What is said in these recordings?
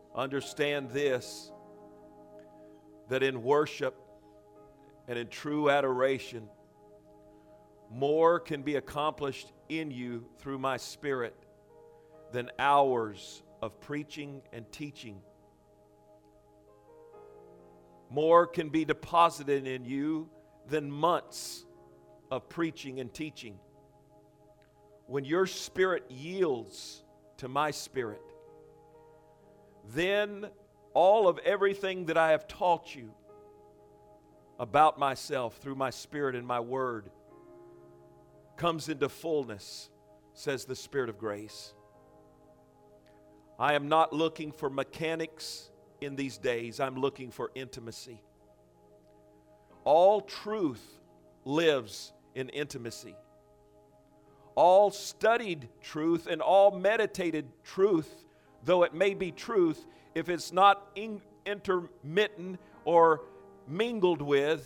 Understand this, that in worship and in true adoration, more can be accomplished in you through my Spirit than hours of preaching and teaching. More can be deposited in you than months of preaching and teaching. When your spirit yields to my Spirit, then all of everything that I have taught you about myself through my Spirit and my Word comes into fullness, says the Spirit of grace. I am not looking for mechanics in these days. I'm looking for intimacy. All truth lives in intimacy. All studied truth and all meditated truth, though it may be truth, if it's not intermittent or mingled with,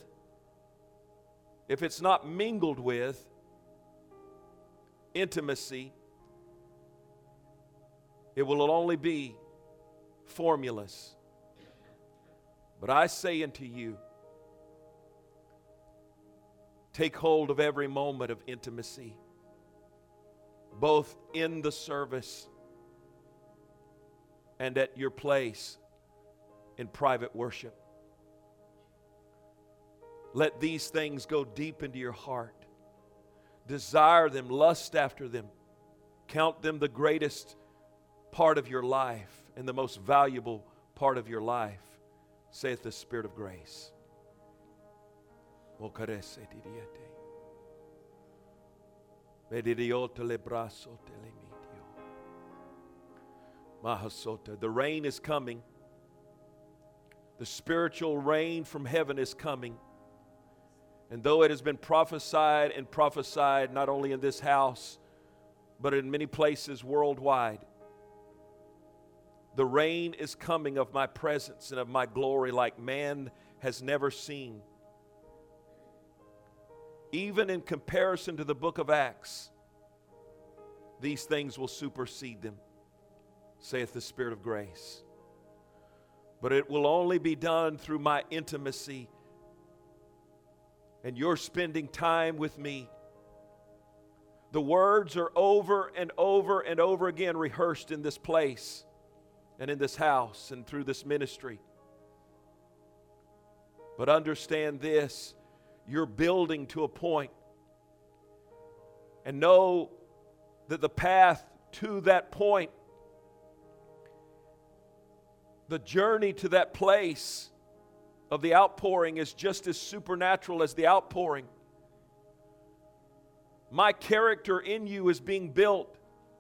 intimacy, it will only be formless. But I say unto you, take hold of every moment of intimacy, both in the service and at your place in private worship. Let these things go deep into your heart. Desire them, lust after them. Count them the greatest part of your life and the most valuable part of your life, saith the Spirit of grace. The rain is coming. The spiritual rain from heaven is coming. And though it has been prophesied and prophesied not only in this house, but in many places worldwide, the rain is coming of my presence and of my glory like man has never seen. Even in comparison to the book of Acts, these things will supersede them, saith the Spirit of grace. But it will only be done through my intimacy and you're spending time with me. The words are over and over and over again rehearsed in this place and in this house and through this ministry. But understand this, you're building to a point, and know that the path to that point, the journey to that place of the outpouring is just as supernatural as the outpouring. My character in you is being built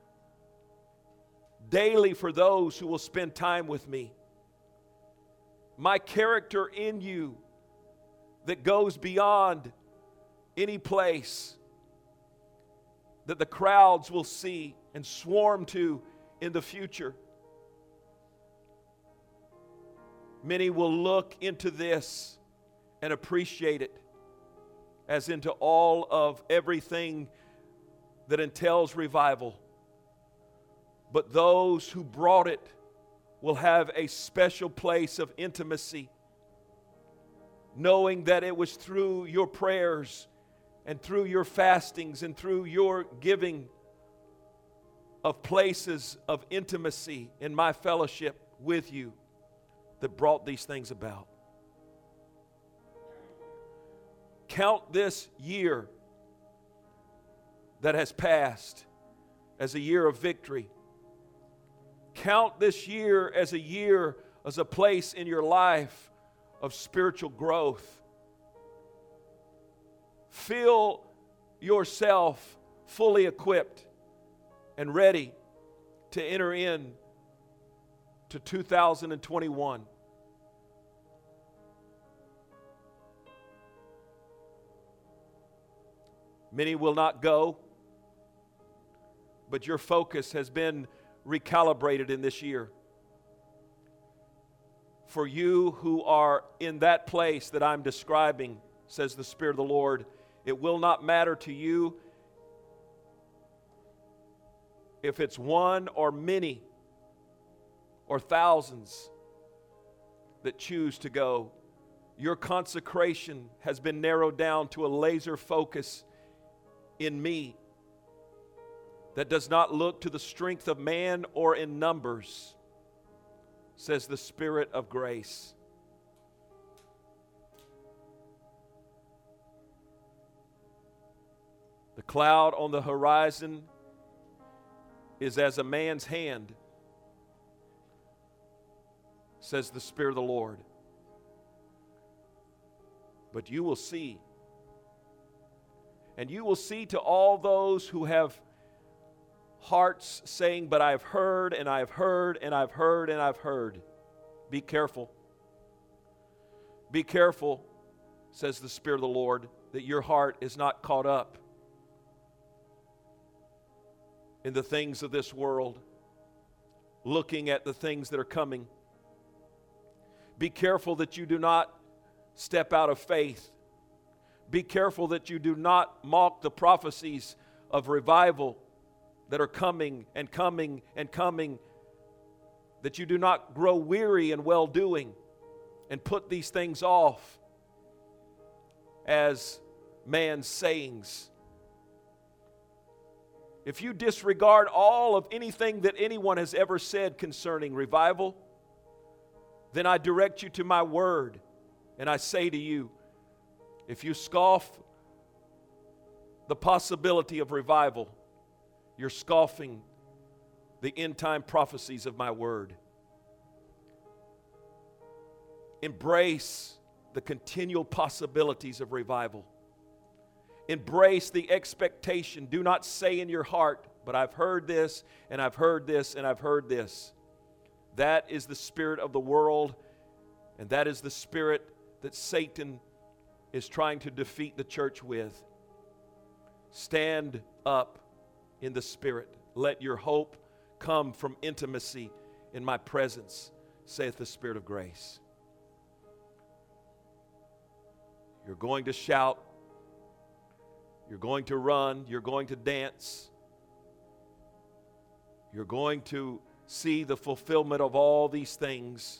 daily for those who will spend time with me. My character in you that goes beyond any place that the crowds will see and swarm to in the future. Many will look into this and appreciate it as into all of everything that entails revival. But those who brought it will have a special place of intimacy, knowing that it was through your prayers and through your fastings and through your giving of places of intimacy in my fellowship with you that brought these things about. Count this year that has passed as a year of victory. Count this year as a place in your life of spiritual growth. Feel yourself fully equipped and ready to enter in to 2021. Many will not go, but your focus has been recalibrated in this year. For you who are in that place that I'm describing, says the Spirit of the Lord, it will not matter to you if it's one or many or thousands that choose to go. Your consecration has been narrowed down to a laser focus in me that does not look to the strength of man or in numbers, says the Spirit of grace. The cloud on the horizon is as a man's hand, says the Spirit of the Lord. But you will see. And you will see to all those who have hearts saying, but I've heard, and I've heard, and I've heard, and I've heard. Be careful. Be careful, says the Spirit of the Lord, that your heart is not caught up in the things of this world, looking at the things that are coming. Be careful that you do not step out of faith. Be careful that you do not mock the prophecies of revival that are coming and coming and coming, that you do not grow weary in well-doing and put these things off as man's sayings. If you disregard all of anything that anyone has ever said concerning revival, then I direct you to my word, and I say to you, if you scoff the possibility of revival, you're scoffing the end-time prophecies of my word. Embrace the continual possibilities of revival. Embrace the expectation. Do not say in your heart, but I've heard this, and I've heard this, and I've heard this. That is the spirit of the world, and that is the spirit that Satan is trying to defeat the church with. Stand up in the Spirit. Let your hope come from intimacy in my presence, saith the Spirit of grace. You're going to shout. You're going to run. You're going to dance. You're going to see the fulfillment of all these things.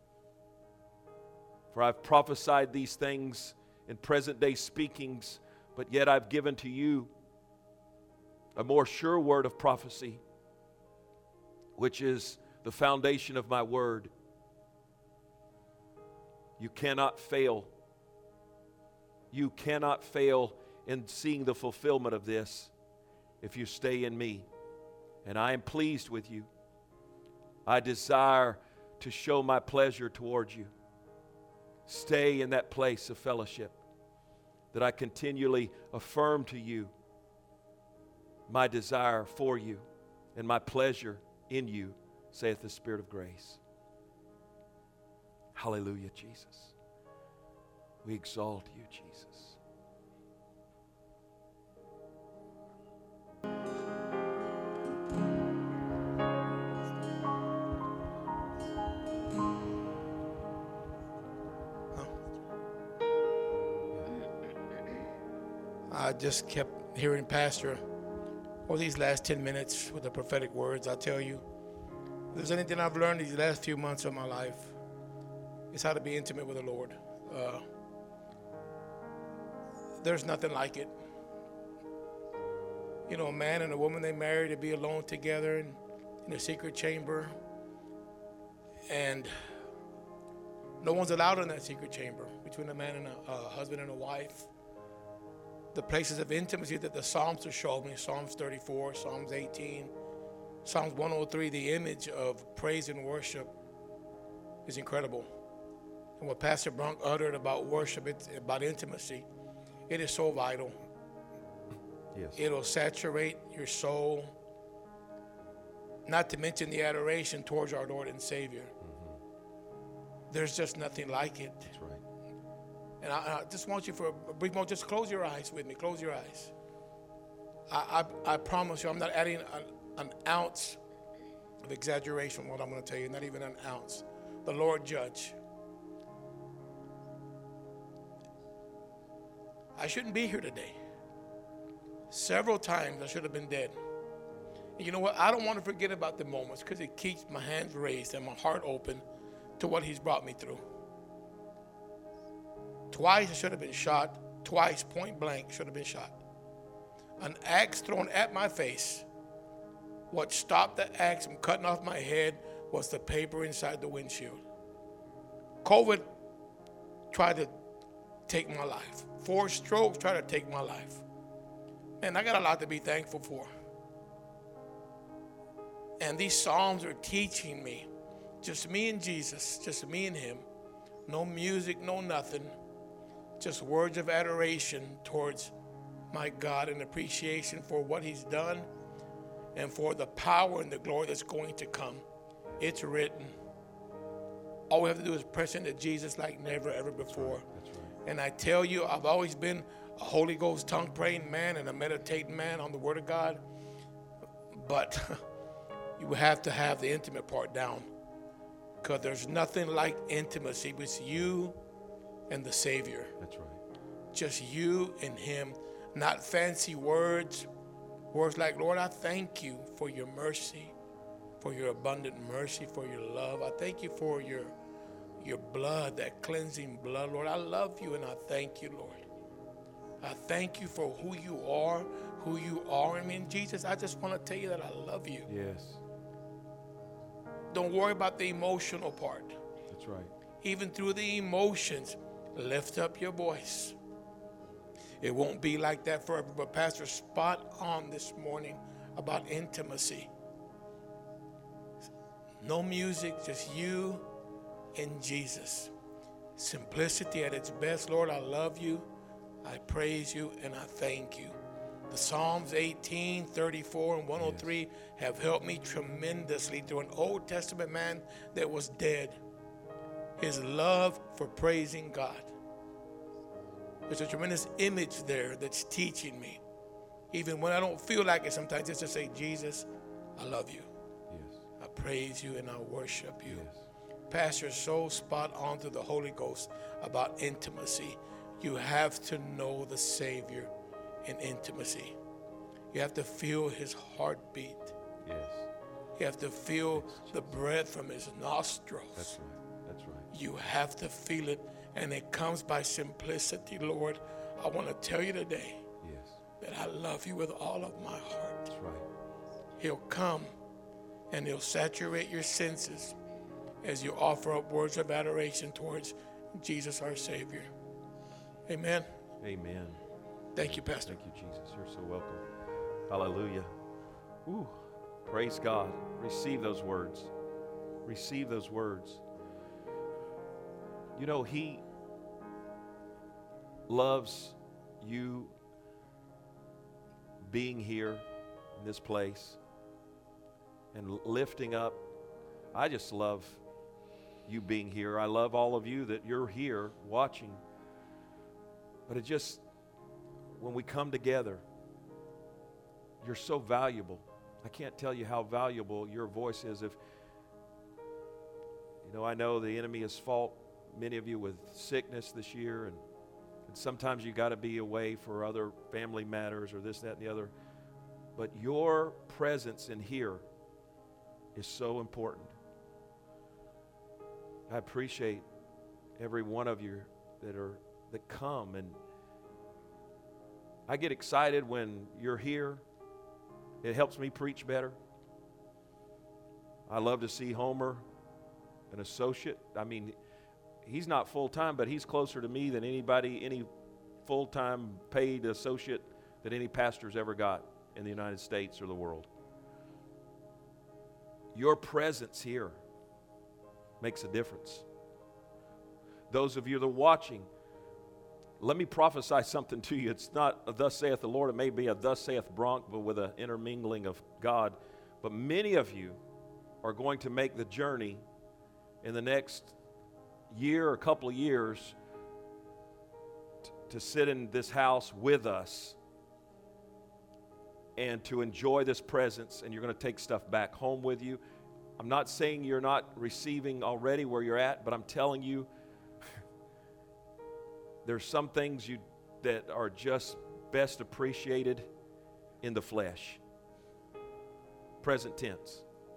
For I've prophesied these things in present day speakings, but yet I've given to you a more sure word of prophecy, which is the foundation of my word. You cannot fail. You cannot fail in seeing the fulfillment of this if you stay in me. And I am pleased with you. I desire to show my pleasure towards you. Stay in that place of fellowship, that I continually affirm to you my desire for you and my pleasure in you, saith the Spirit of grace. Hallelujah, Jesus. We exalt you, Jesus. I just kept hearing Pastor all these last 10 minutes with the prophetic words. I tell you, if there's anything I've learned these last few months of my life, it's how to be intimate with the Lord. There's nothing like it. You know, a man and a woman, they marry to be alone together in a secret chamber. And no one's allowed in that secret chamber between a man and a husband and a wife. The places of intimacy that the Psalms have shown me, Psalms 34, Psalms 18, Psalms 103, the image of praise and worship is incredible. And what Pastor Brunk uttered about worship, it's about intimacy, it is so vital. Yes. It'll saturate your soul, not to mention the adoration towards our Lord and Savior. Mm-hmm. There's just nothing like it. That's right. And I just want you for a brief moment, just close your eyes with me. Close your eyes. I promise you, I'm not adding an ounce of exaggeration what I'm going to tell you, not even an ounce. The Lord judge. I shouldn't be here today. Several times I should have been dead. And you know what? I don't want to forget about the moments because it keeps my hands raised and my heart open to what he's brought me through. Twice I should have been shot. Twice, point blank, should have been shot. An axe thrown at my face. What stopped the axe from cutting off my head was the paper inside the windshield. COVID tried to take my life. 4 strokes tried to take my life. Man, I got a lot to be thankful for. And these Psalms are teaching me, just me and Jesus, just me and him. No music, no nothing. Just words of adoration towards my God and appreciation for what he's done and for the power and the glory that's going to come. It's written. All we have to do is press into Jesus like never, ever before. That's right. And I tell you, I've always been a Holy Ghost tongue-praying man and a meditating man on the Word of God. But you have to have the intimate part down, because there's nothing like intimacy with you and the Savior. That's right. Just you and him. Not fancy words. Words like, Lord, I thank you for your mercy, for your abundant mercy, for your love. I thank you for your blood, that cleansing blood. Lord, I love you and I thank you, Lord. I thank you for who you are in me. And Jesus, I just want to tell you that I love you. Yes. Don't worry about the emotional part. That's right. Even through the emotions, lift up your voice. It won't be like that forever. But Pastor, spot on this morning about intimacy. No music, just you and Jesus. Simplicity at its best. Lord, I love you. I praise you and I thank you. The Psalms 18, 34, and 103 have helped me tremendously through an Old Testament man that was dead. His love for praising God. There's a tremendous image there that's teaching me. Even when I don't feel like it sometimes, just to say, Jesus, I love you. Yes. I praise you and I worship you. Yes. Pastor, so spot on to the Holy Ghost about intimacy. You have to know the Savior in intimacy. You have to feel his heartbeat. Yes. You have to feel the breath from his nostrils. That's right. That's right. You have to feel it, and it comes by simplicity. Lord, I want to tell you today Yes. that I love you with all of my heart. That's right. He'll come and he'll saturate your senses as you offer up words of adoration towards Jesus our Savior. Amen. Amen. Thank you, Pastor. Thank you, Jesus. You're so welcome. Hallelujah. Ooh, praise God. Receive those words. Receive those words. You know, he loves you being here in this place and lifting up. I just love you being here. I love all of you that you're here watching. But it just, when we come together, you're so valuable. I can't tell you how valuable your voice is. If, you know, I know the enemy has fought many of you with sickness this year, and sometimes you got to be away for other family matters or this, that, and the other. But your presence in here is so important. I appreciate every one of you that come, and I get excited when you're here. It helps me preach better. I love to see Homer, an associate. I mean, he's not full-time, but he's closer to me than any full-time paid associate that any pastor's ever got in the United States or the world. Your presence here makes a difference. Those of you that are watching, let me prophesy something to you. It's not a thus saith the Lord. It may be a thus saith Bronk, but with an intermingling of God. But many of you are going to make the journey in the next year or couple of years to sit in this house with us and to enjoy this presence, and you're going to take stuff back home with you. I'm not saying you're not receiving already where you're at, but I'm telling you there's some things that are just best appreciated in the flesh. Present tense.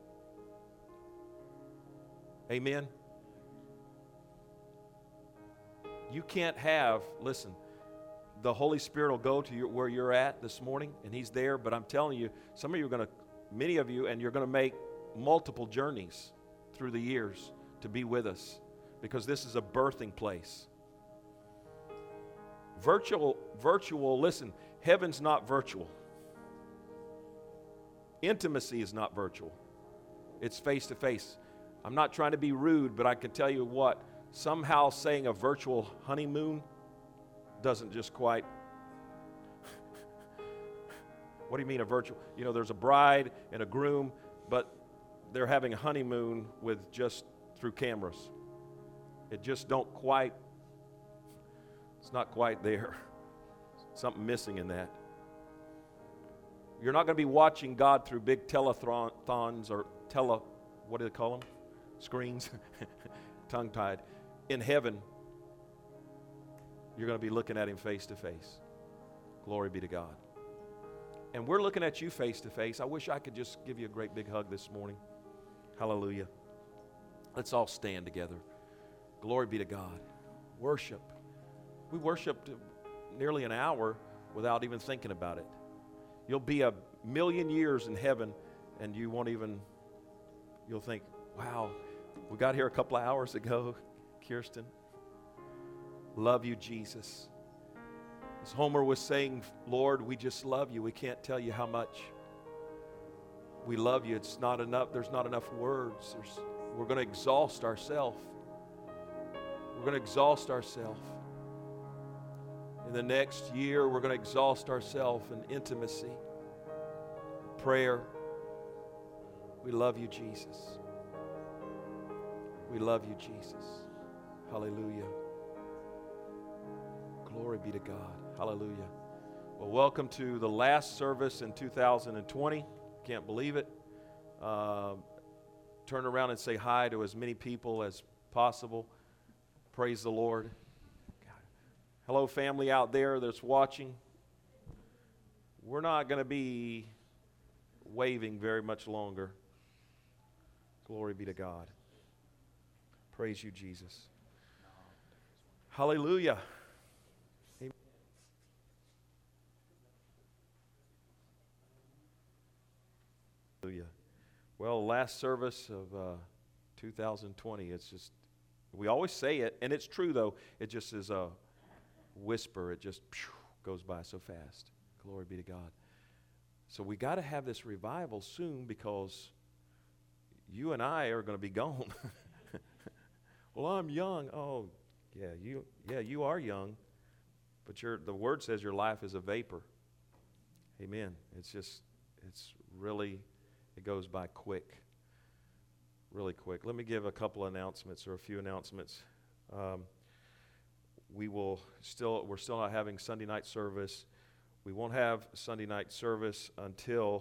Amen? You can't have, listen, the Holy Spirit will go to where you're at this morning, and He's there, but I'm telling you, some of you are going to, many of you, and you're going to make multiple journeys through the years to be with us, because this is a birthing place. Virtual, listen, heaven's not virtual. Intimacy is not virtual. It's face to face. I'm not trying to be rude, but I can tell you what, somehow saying a virtual honeymoon doesn't just quite. What do you mean a virtual? You know, there's a bride and a groom, but they're having a honeymoon with just through cameras. It just don't quite, it's not quite there. Something missing in that. You're not going to be watching God through big telethons or what do they call them? Screens, tongue-tied. In heaven, you're going to be looking at Him face to face. Glory be to God. And we're looking at you face to face. I wish I could just give you a great big hug this morning. Hallelujah. Let's all stand together. Glory be to God. Worship. We worshiped nearly an hour without even thinking about it. You'll be 1,000,000 years in heaven, and you won't even, you'll think, wow, we got here a couple of hours ago, Kirsten. Love you, Jesus. As Homer was saying, Lord, we just love you. We can't tell you how much we love you. It's not enough. There's not enough words. We're going to exhaust ourselves. We're going to exhaust ourselves. In the next year, we're going to exhaust ourselves in intimacy, prayer. We love you, Jesus. We love you, Jesus. Hallelujah. Glory be to God. Hallelujah. Well, welcome to the last service in 2020. Can't believe it. Turn around and say hi to as many people as possible. Praise the Lord. Hello, family out there that's watching. We're not going to be waving very much longer. Glory be to God. Praise you, Jesus. Hallelujah. Amen. Hallelujah. Well, last service of 2020, it's just, we always say it, and it's true though, it just is a whisper. It just goes by so fast. Glory be to God. So we got to have this revival soon, because you and I are going to be gone. Well, I'm young. Oh, yeah, you are young, but the Word says your life is a vapor. Amen. It's really, it goes by quick, really quick. Let me give a couple announcements, or a few announcements. We're still not having Sunday night service. We won't have Sunday night service until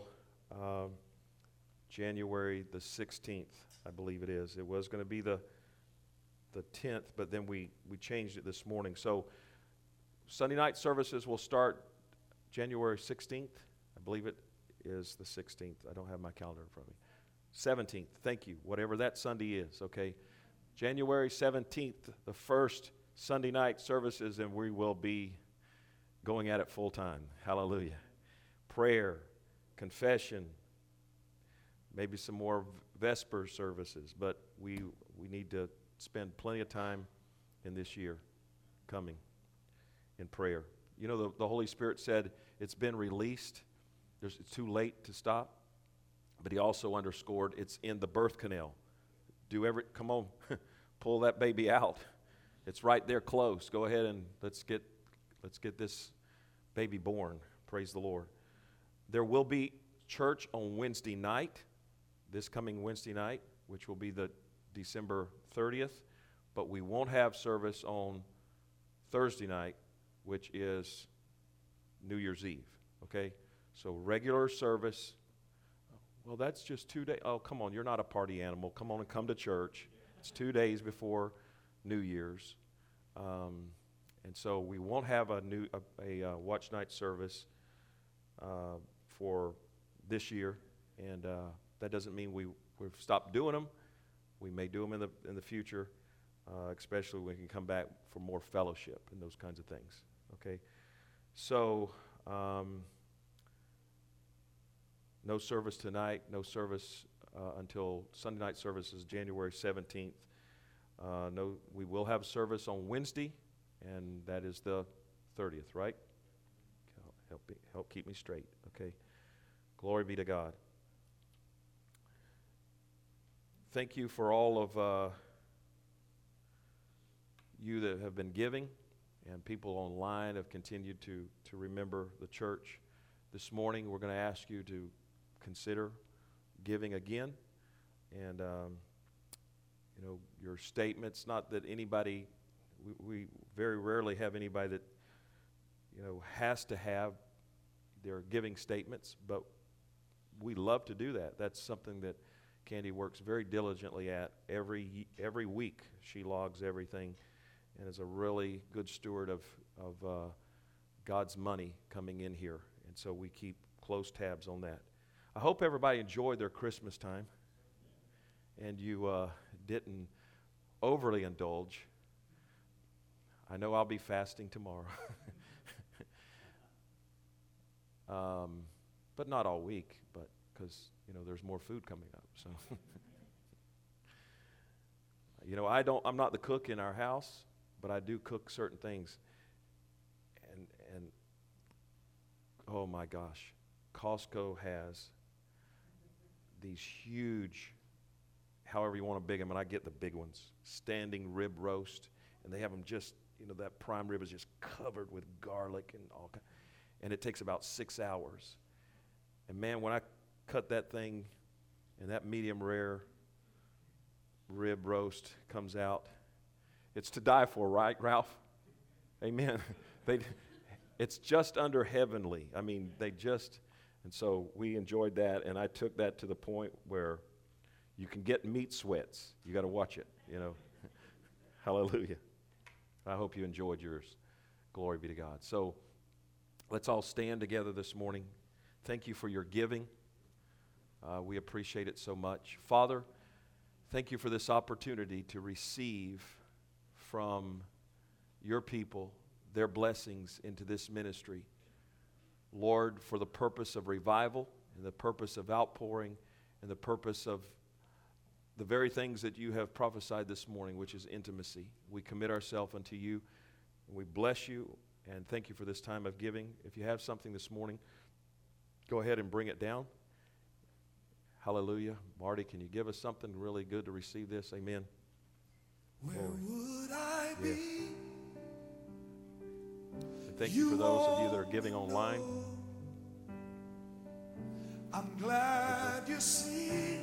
January the 16th, I believe it is. It was going to be the 10th, but then we changed it this morning. So Sunday night services will start January 16th. I believe it is the 16th. I don't have my calendar in front of me. 17th, thank you, whatever that Sunday is, okay? January 17th, the first Sunday night services, and we will be going at it full time. Hallelujah. Prayer, confession, maybe some more Vesper services, but we need to spend plenty of time in this year coming in prayer. You know, the Holy Spirit said it's been released. It's too late to stop. But He also underscored it's in the birth canal. Come on, pull that baby out. It's right there close. Go ahead and let's get this baby born. Praise the Lord. There will be church on Wednesday night, this coming Wednesday night, which will be the December 30th, but we won't have service on Thursday night, which is New Year's Eve, okay? So regular service. Well, that's just 2 days. Oh, come on, you're not a party animal. Come on and come to church. It's 2 days before New Year's. And so we won't have a watch night service for this year. And that doesn't mean we've stopped doing them. We may do them in the future, especially when we can come back for more fellowship and those kinds of things. Okay? So, no service tonight, no service until Sunday night service is January 17th. We will have service on Wednesday, and that is the 30th, right? Help keep me straight, okay? Glory be to God. Thank you for all of you that have been giving, and people online have continued to remember the church. This morning, we're going to ask you to consider giving again, and your statements. Not that anybody, we very rarely have anybody that has to have their giving statements, but we love to do that. That's something that Candy works very diligently at every week. She logs everything, and is a really good steward of God's money coming in here, and so we keep close tabs on that. I hope everybody enjoyed their Christmas time, and you didn't overly indulge. I know I'll be fasting tomorrow, but not all week, but because there's more food coming up. So, I'm not the cook in our house, but I do cook certain things, and oh my gosh, Costco has these huge, however you want to big them, and I get the big ones, standing rib roast, and they have them just, that prime rib is just covered with garlic and all kinds, and it takes about 6 hours. And man, when I cut that thing, and that medium rare rib roast comes out, it's to die for, right, Ralph? Amen. It's just under heavenly. I mean, and so we enjoyed that, and I took that to the point where you can get meat sweats. You got to watch it, Hallelujah. I hope you enjoyed yours. Glory be to God. So let's all stand together this morning. Thank you for your giving. We appreciate it so much. Father, thank you for this opportunity to receive from your people their blessings into this ministry. Lord, for the purpose of revival and the purpose of outpouring and the purpose of the very things that you have prophesied this morning, which is intimacy. We commit ourselves unto you, and we bless you, and thank you for this time of giving. If you have something this morning, go ahead and bring it down. Hallelujah. Marty, can you give us something really good to receive this? Amen. Where would I be? And thank you for those of you that are giving online. I'm glad you see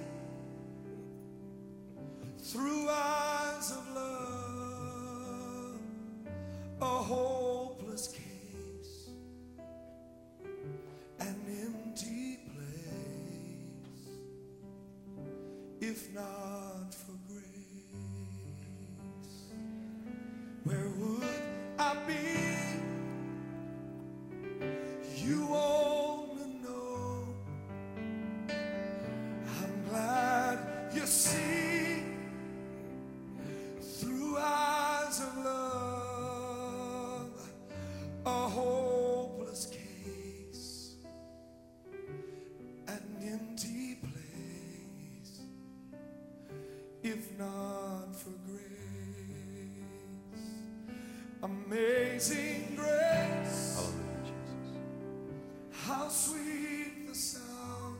through eyes of love a hopeless case, an empty place, if not for grace. Where would I be? You only know. I'm glad you see through eyes of love a hopeless case, an empty place, if not for grace. Amazing grace. Hallelujah, Jesus. How sweet the sound.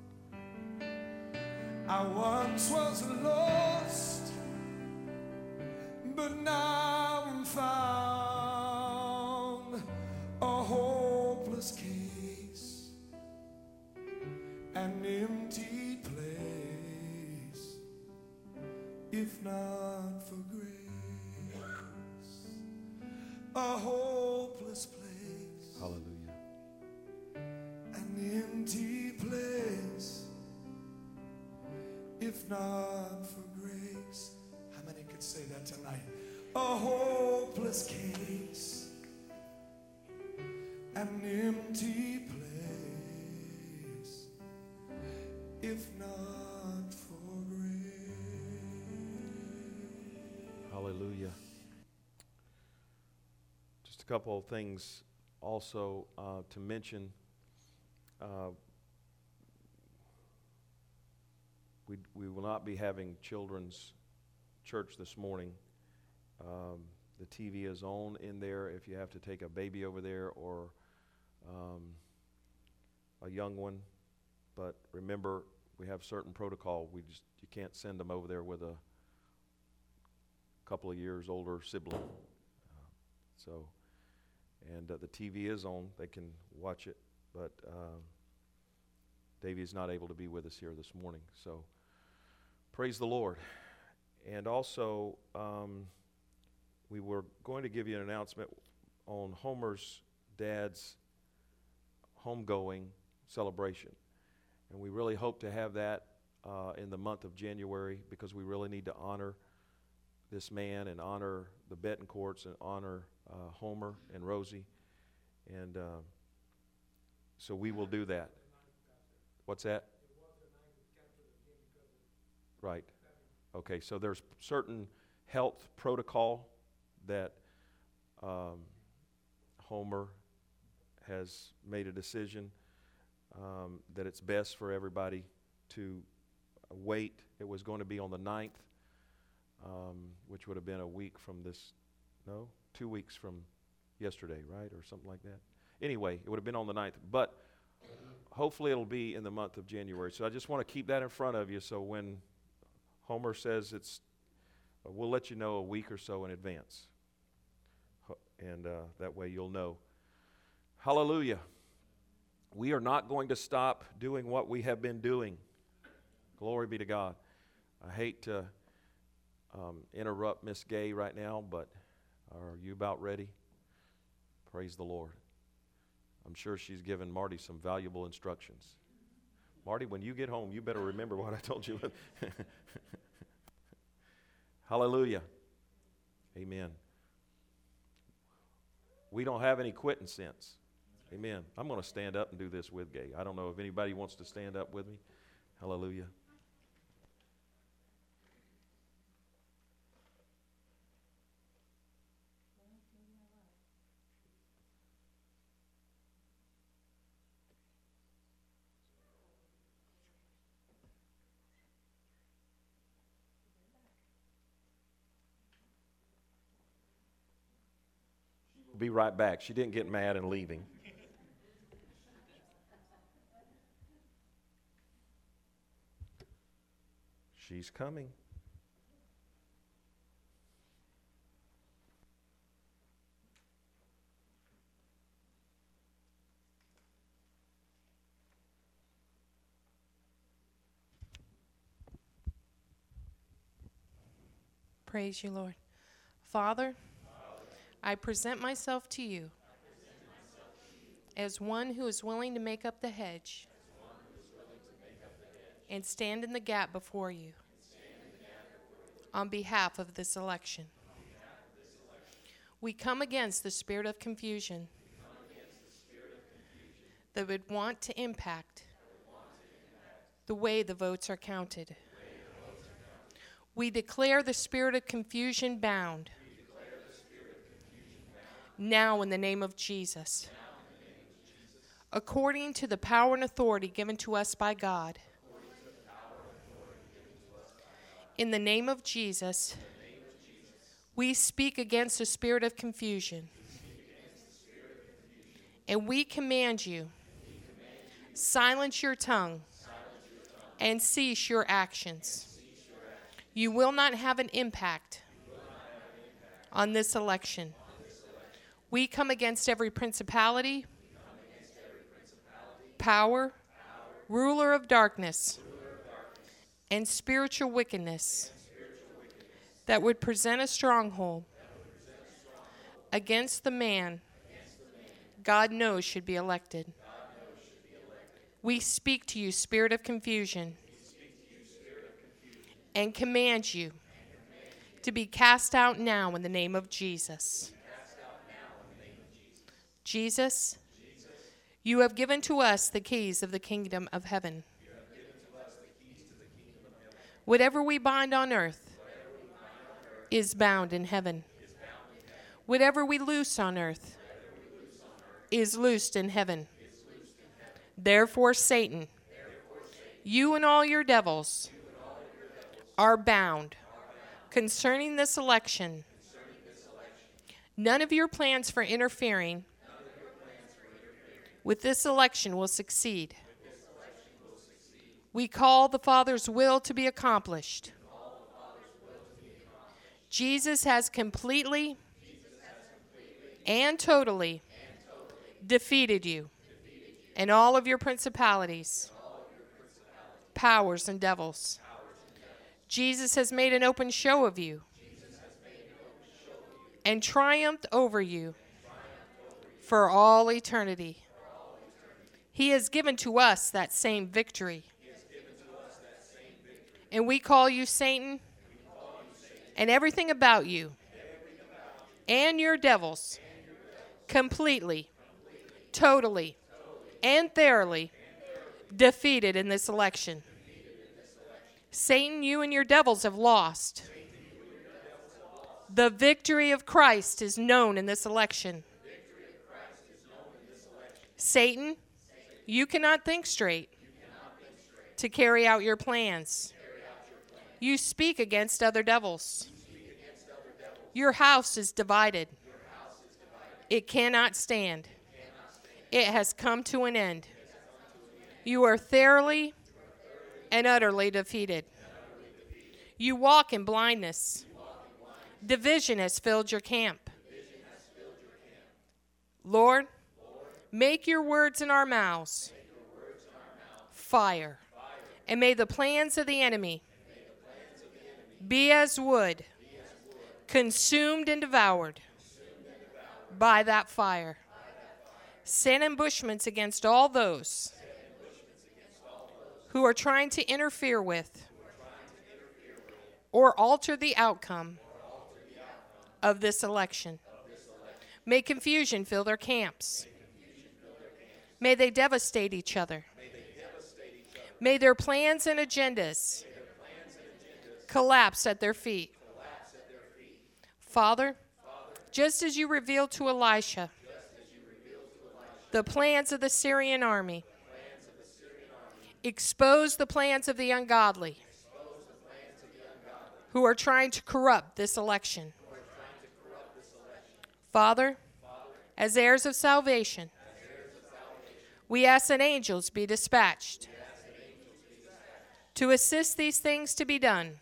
I once was lost, but now I'm found. A hopeless case, an empty place, if not for grace. A hopeless place. Hallelujah. An empty place, if not for grace. How many could say that tonight? A hopeless case, an empty place, Hallelujah. Just a couple of things also to mention. We will not be having children's church this morning. The TV is on in there if you have to take a baby over there or a young one. But remember, we have certain protocol. You can't send them over there with a couple of years older sibling. The TV is on. They can watch it, but Davey is not able to be with us here this morning. So praise the Lord. And also, we were going to give you an announcement on Homer's dad's homegoing celebration. And we really hope to have that in the month of January, because we really need to honor this man and honor the Betancourts and honor Homer and Rosie. And so we will do that. What's that? Right. Okay, so there's certain health protocol that Homer has made a decision that it's best for everybody to wait. It was going to be on the 9th, which would have been a week from this, 2 weeks from yesterday, right, or something like that. Anyway, it would have been on the 9th, but hopefully it'll be in the month of January. So I just want to keep that in front of you, so when Homer says we'll let you know a week or so in advance, and that way you'll know. Hallelujah. We are not going to stop doing what we have been doing. Glory be to God. I hate to interrupt Miss Gay right now, but are you about ready? Praise the Lord. I'm sure she's given Marty some valuable instructions. Marty, when you get home, you better remember what I told you. Hallelujah. Amen. We don't have any quitting sense. Amen. I'm going to stand up and do this with Gay. I don't know if anybody wants to stand up with me. Hallelujah. Be right back. She didn't get mad and leaving. She's coming. Praise you, Lord. Father, I present myself to you as one who is willing to make up the hedge and stand in the gap before you on behalf of this election. We come against the spirit of confusion that would want to impact the way the votes are counted. We declare the spirit of confusion bound now in the name of Jesus. According to the power and authority given to us by God. In the name of Jesus, we speak against the spirit of confusion. And we command you, silence your tongue and cease your actions. You will not have an impact on this election. We come against every principality, power, ruler of darkness, and spiritual wickedness that would present a stronghold against the man God knows should be elected. We speak to you, spirit of confusion, and command you to be cast out now in the name of Jesus. Jesus, you have given to us the keys of the kingdom of heaven. Whatever we bind on earth is bound in heaven. Whatever we loose on earth is loosed in heaven. Therefore, Satan, you and all your devils are bound concerning this election. None of your plans for interfering with this election will succeed. We call the Father's will to be accomplished. Jesus has completely and totally defeated you and all of your principalities, powers, and devils. Jesus has made an open show of you and triumphed over you for all eternity. He has given to us that same victory. And we call you Satan and everything about you and your devils completely, totally, and thoroughly defeated in this election. Satan, you and your devils have lost. The victory of Christ is known in this election. Satan, you cannot think straight to carry out your plans. You speak against other devils. Your house is divided. It cannot stand. It has come to an end. You are thoroughly and utterly defeated. You walk in blindness. Division has filled your camp. Lord, make your words in our mouths fire, and may the plans of the enemy be as wood, consumed and devoured by that fire. Send ambushments against all those who are trying to interfere with or alter the outcome of this election. May confusion fill their camps. May they devastate each other. May their plans and agendas collapse at their feet. Father, just as you revealed to Elisha the plans of the Syrian army, expose the plans of the ungodly who are trying to corrupt this election. Father, as heirs of salvation, we ask that angels be dispatched to assist these things to be done.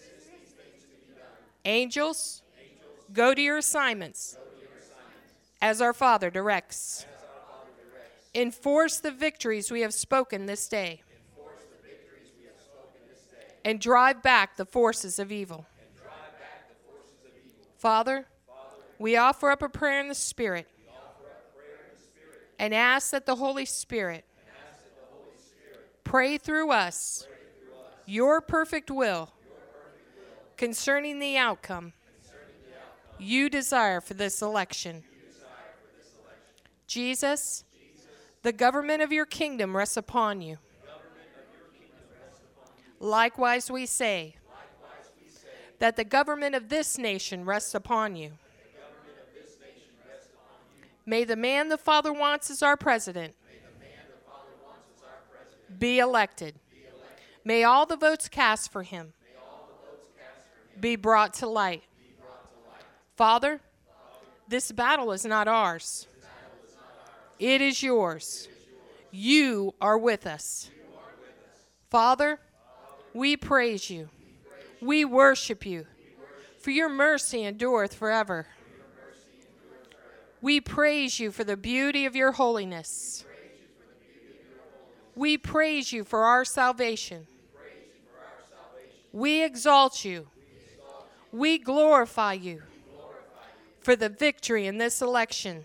Angels, go to your assignments as our Father directs. Enforce the victories we have spoken this day. And drive back the forces of evil. Father, we offer up a prayer in the Spirit and ask that the Holy Spirit pray through us your perfect will concerning the outcome you desire for this election. Jesus, the government of your kingdom rests upon you. Likewise, we say that the government of this nation rests upon you. May the man the Father wants as our president be elected. May all the votes cast for him be brought to light. Father, this battle is not ours. It is yours. You are with us. Father, we praise you. We worship you, for your mercy endureth forever. We praise you for the beauty of your holiness. We praise you for our salvation. We exalt you. We glorify you for the victory in this election.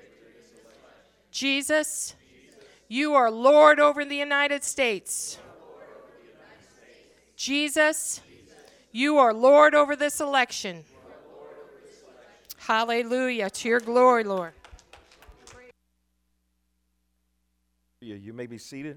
Jesus, you are Lord over the United States. Jesus, you are Lord over this election. Hallelujah. To your glory, Lord. You may be seated.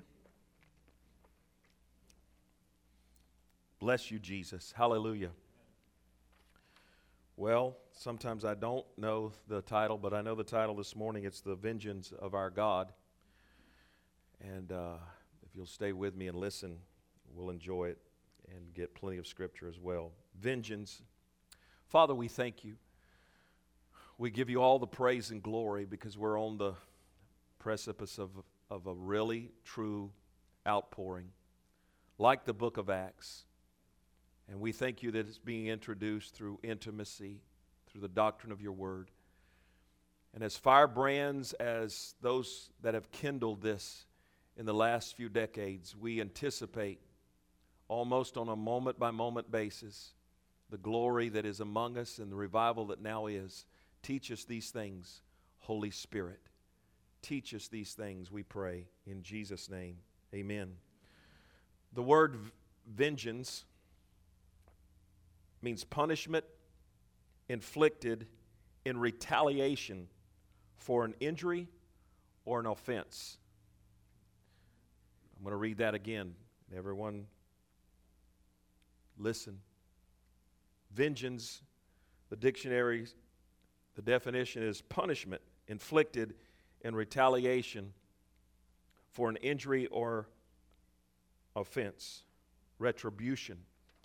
Bless you, Jesus. Hallelujah. Well, sometimes I don't know the title, but I know the title this morning. It's The Vengeance of Our God. And if you'll stay with me and listen, we'll enjoy it and get plenty of scripture as well. Vengeance. Father, we thank you. We give you all the praise and glory because we're on the precipice of a really true outpouring, like the book of Acts. And we thank you that it's being introduced through intimacy, through the doctrine of your word. And as firebrands, as those that have kindled this in the last few decades, we anticipate almost on a moment-by-moment basis the glory that is among us and the revival that now is. Teach us these things, Holy Spirit. Teach us these things, we pray, in Jesus' name. Amen. The word vengeance means punishment inflicted in retaliation for an injury or an offense. I'm going to read that again. Everyone, listen. Vengeance, the dictionary, the definition is punishment inflicted in retaliation for an injury or offense. Retribution.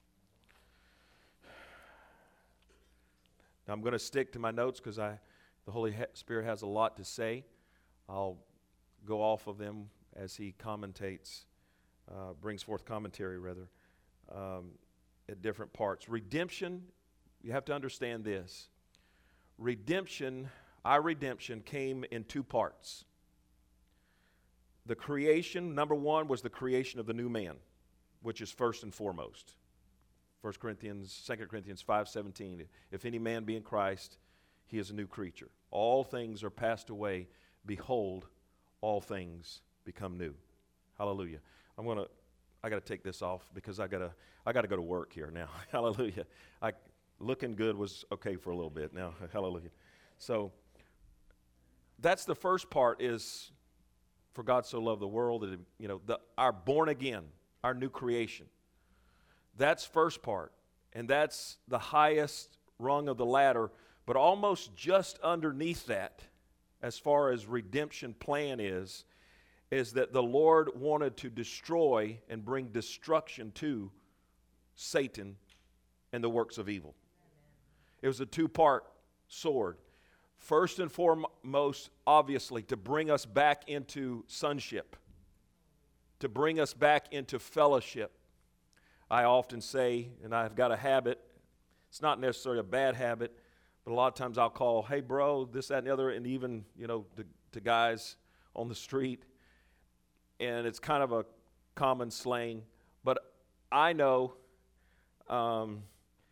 Now I'm going to stick to my notes because the Holy Spirit has a lot to say. I'll go off of them as he commentates, brings forth commentary rather, at different parts. Redemption, you have to understand this. Redemption, our redemption came in two parts. The creation, number one, was the creation of the new man, which is first and foremost. 2 Corinthians 5:17, if any man be in Christ, he is a new creature. All things are passed away. Behold, all things become new. Hallelujah. I got to take this off because I got to go to work here now. Hallelujah. Looking good was okay for a little bit now. Hallelujah. So that's the first part, is for God so loved the world that our born again, our new creation. That's first part, and that's the highest rung of the ladder, but almost just underneath that, as far as redemption plan is that the Lord wanted to destroy and bring destruction to Satan and the works of evil. It was a two-part sword. First and foremost, obviously, to bring us back into sonship, to bring us back into fellowship. I often say, and I've got a habit, it's not necessarily a bad habit, but a lot of times I'll call, hey bro, this, that, and the other, and even, to guys on the street. And it's kind of a common slang, but I know, and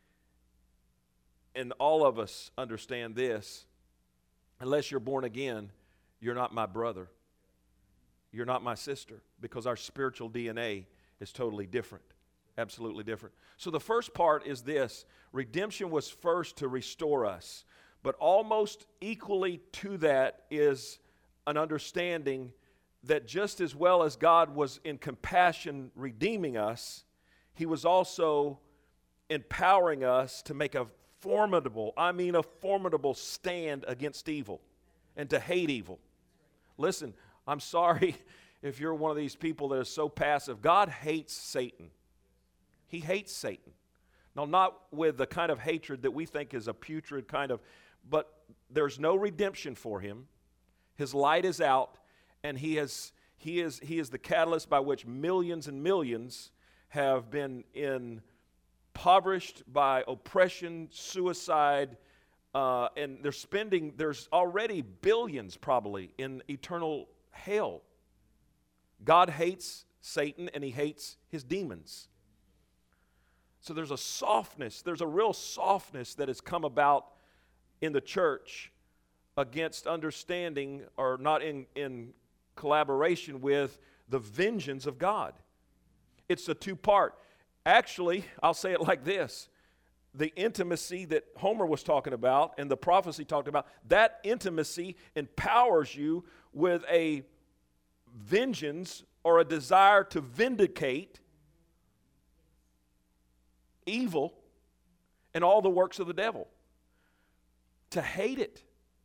all of us understand this, unless you're born again, you're not my brother. You're not my sister, because our spiritual DNA is totally different. Absolutely different. So the first part is this. Redemption was first to restore us. But almost equally to that is an understanding that just as well as God was in compassion redeeming us, he was also empowering us to make a formidable stand against evil and to hate evil. Listen, I'm sorry if you're one of these people that is so passive. God hates Satan. He hates Satan. Now, not with the kind of hatred that we think is a putrid kind of, but there's no redemption for him. His light is out, and he is the catalyst by which millions and millions have been impoverished by oppression, suicide, and there's already billions probably in eternal hell. God hates Satan, and he hates his demons. So there's a real softness that has come about in the church against understanding, or not in collaboration with, the vengeance of God. It's a two-part. Actually, I'll say it like this. The intimacy that Homer was talking about and the prophecy talked about, that intimacy empowers you with a vengeance or a desire to vindicate evil and all the works of the devil. to hate it.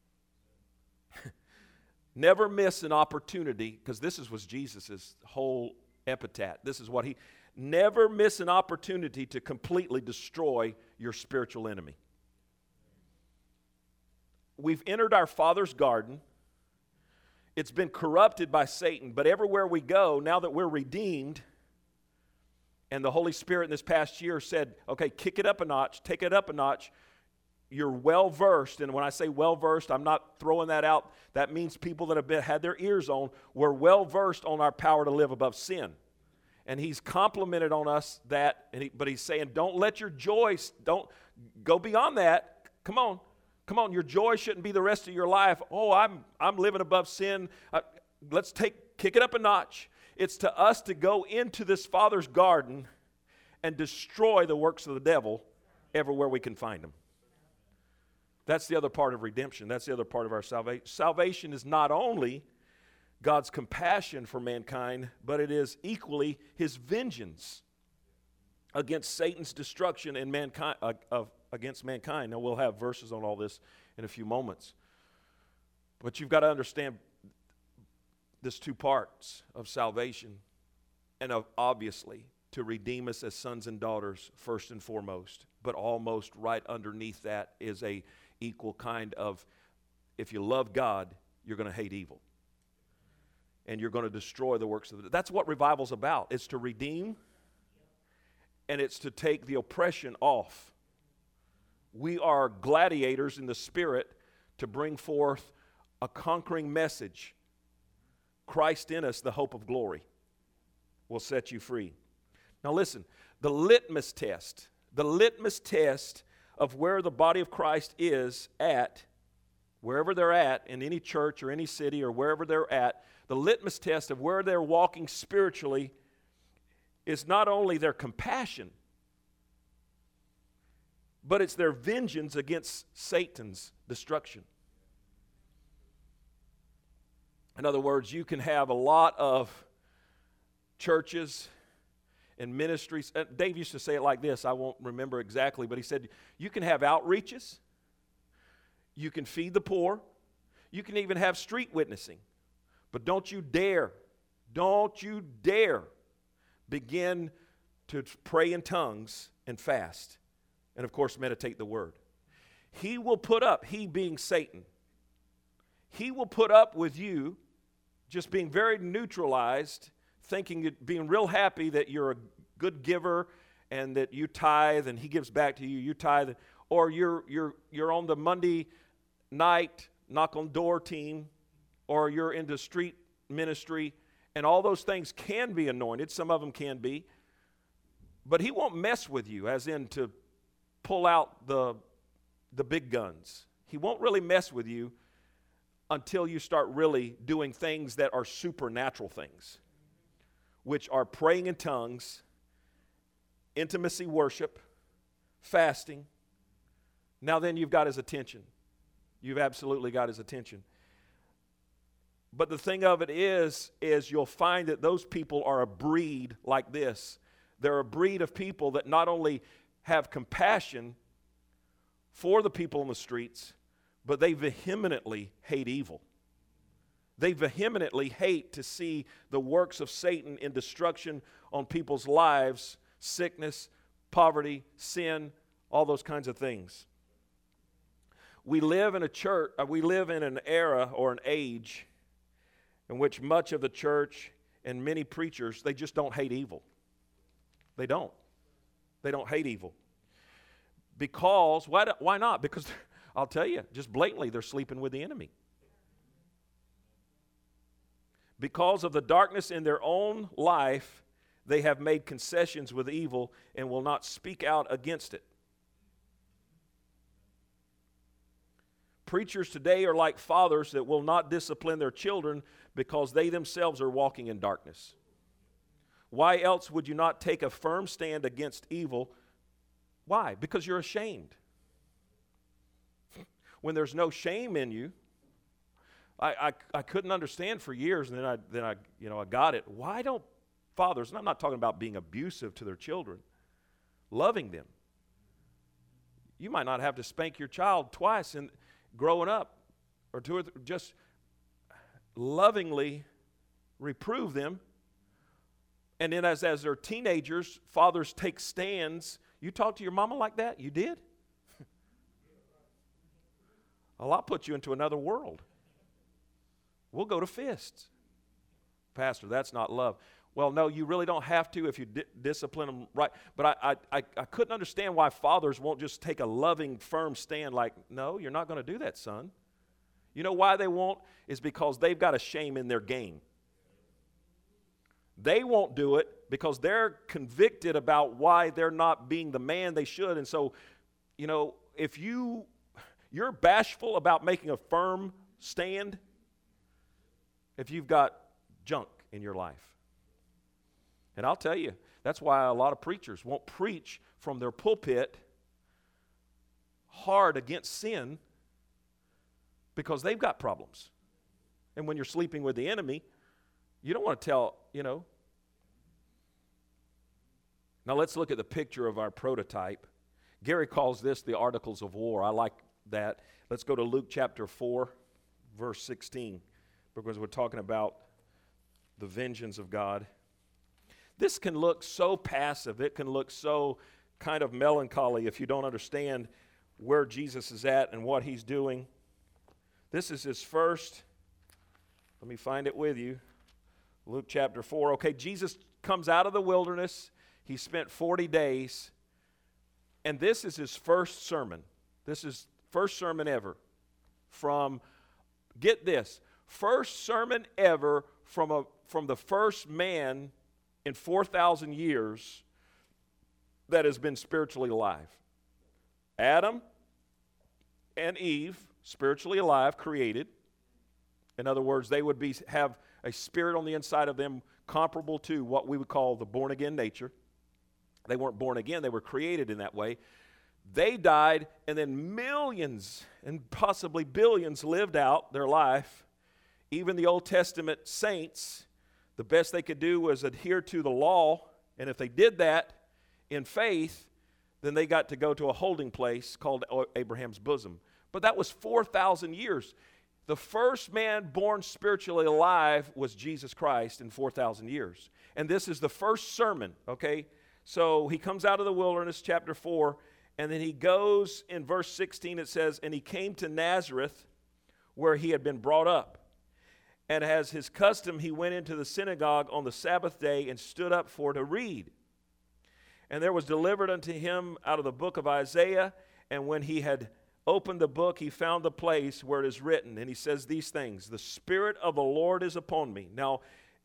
Never miss an opportunity, because was Jesus' whole epitaph. This is what never miss an opportunity to completely destroy your spiritual enemy. We've entered our Father's garden. It's been corrupted by Satan, but everywhere we go, now that we're redeemed, and the Holy Spirit in this past year said, okay, kick it up a notch, take it up a notch. You're well-versed, and when I say well-versed, I'm not throwing that out. That means people that have had their ears on, we're well-versed on our power to live above sin. And he's complimented on us that, but he's saying, don't let your joy, don't go beyond that. Come on, your joy shouldn't be the rest of your life. Oh, I'm living above sin. Let's kick it up a notch. It's to us to go into this Father's garden and destroy the works of the devil everywhere we can find them. That's the other part of redemption. That's the other part of our salvation. Salvation is not only God's compassion for mankind, but it is equally his vengeance against Satan's destruction and mankind, against mankind. Now, we'll have verses on all this in a few moments. But you've got to understand there's two parts of salvation, and obviously to redeem us as sons and daughters first and foremost. But almost right underneath that is a equal kind of, if you love God, you're going to hate evil. And you're going to destroy the works of that's what revival's about. It's to redeem, and it's to take the oppression off. We are gladiators in the Spirit to bring forth a conquering message. Christ in us, the hope of glory, will set you free. Now listen, the litmus test of where the body of Christ is at, wherever they're at, in any church or any city or wherever they're at, the litmus test of where they're walking spiritually is not only their compassion, but it's their vengeance against Satan's destruction. In other words, you can have a lot of churches and ministries. Dave used to say it like this. I won't remember exactly, but he said, you can have outreaches. You can feed the poor. You can even have street witnessing. But don't you dare begin to pray in tongues and fast. And, of course, meditate the word. He will put up, he being Satan, he will put up with you just being very neutralized, being real happy that you're a good giver and that you tithe and he gives back to you, you tithe, or you're on the Monday night knock on door team, or you're into street ministry, and all those things can be anointed. Some of them can be. But he won't mess with you, as in to pull out the big guns. He won't really mess with you until you start really doing things that are supernatural things, which are praying in tongues, intimacy worship, fasting. Now then you've got his attention. You've absolutely got his attention. But the thing of it is you'll find that those people are a breed like this. They're a breed of people that not only have compassion for the people on the streets, but they vehemently hate evil. They vehemently hate to see the works of Satan in destruction on people's lives, sickness, poverty, sin, all those kinds of things. We live in an era or an age in which much of the church and many preachers, they just don't hate evil. They don't. They don't hate evil. Because, why not? Because, I'll tell you, just blatantly, they're sleeping with the enemy. Because of the darkness in their own life, they have made concessions with evil and will not speak out against it. Preachers today are like fathers that will not discipline their children because they themselves are walking in darkness. Why else would you not take a firm stand against evil? Why? Because you're ashamed. When there's no shame in you, I couldn't understand for years, and then I got it. Why don't fathers, and I'm not talking about being abusive to their children, loving them. You might not have to spank your child twice growing up, or two or just lovingly reprove them. And then as they're teenagers, fathers take stands. You talk to your mama like that? You did? Well, I'll put you into another world. We'll go to fists. Pastor, that's not love. Well, no, you really don't have to if you discipline them right. But I couldn't understand why fathers won't just take a loving, firm stand like, no, you're not going to do that, son. You know why they won't? Is because they've got a shame in their game. They won't do it because they're convicted about why they're not being the man they should. And so, you know, if you're bashful about making a firm stand, if you've got junk in your life. And I'll tell you, that's why a lot of preachers won't preach from their pulpit hard against sin, because they've got problems. And when you're sleeping with the enemy, you don't want to tell, you know. Now let's look at the picture of our prototype. Gary calls this the articles of war. I like that. Let's go to Luke chapter 4, verse 16, because we're talking about the vengeance of God. This can look so passive. It can look so kind of melancholy if you don't understand where Jesus is at and what he's doing. This is his first, let me find it with you, Luke chapter 4. Okay, Jesus comes out of the wilderness. He spent 40 days, and this is his first sermon. This is first sermon ever from, get this, first sermon ever from the first man in 4,000 years that has been spiritually alive. Adam and Eve, spiritually alive, created. In other words, they would have a spirit on the inside of them comparable to what we would call the born-again nature. They weren't born again, they were created in that way. They died, and then millions and possibly billions lived out their life. Even the Old Testament saints, the best they could do was adhere to the law, and if they did that in faith, then they got to go to a holding place called Abraham's bosom. But that was 4,000 years. The first man born spiritually alive was Jesus Christ in 4,000 years. And this is the first sermon, okay? So he comes out of the wilderness, chapter 4, and then he goes in verse 16, it says, and he came to Nazareth where he had been brought up. And as his custom, he went into the synagogue on the Sabbath day and stood up for to read. And there was delivered unto him out of the book of Isaiah, and when he had opened the book, he found the place where it is written, and he says these things, the Spirit of the Lord is upon me. Now,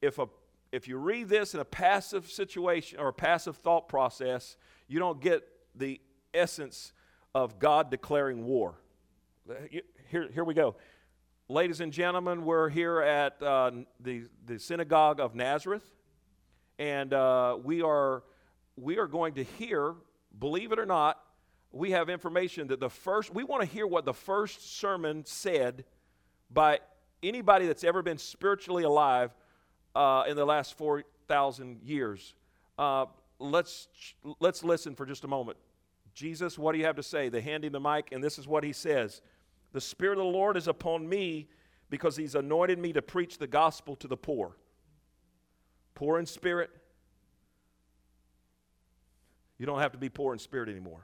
if you read this in a passive situation or a passive thought process, you don't get the essence of God declaring war. Here we go. Ladies and gentlemen, we're here at the synagogue of Nazareth, and we are going to hear, believe it or not, we have information that we want to hear what the first sermon said by anybody that's ever been spiritually alive in the last 4,000 years. Let's listen for just a moment. Jesus, what do you have to say? They hand him the mic, and this is what he says. The Spirit of the Lord is upon me because he's anointed me to preach the gospel to the poor. Poor in spirit. You don't have to be poor in spirit anymore.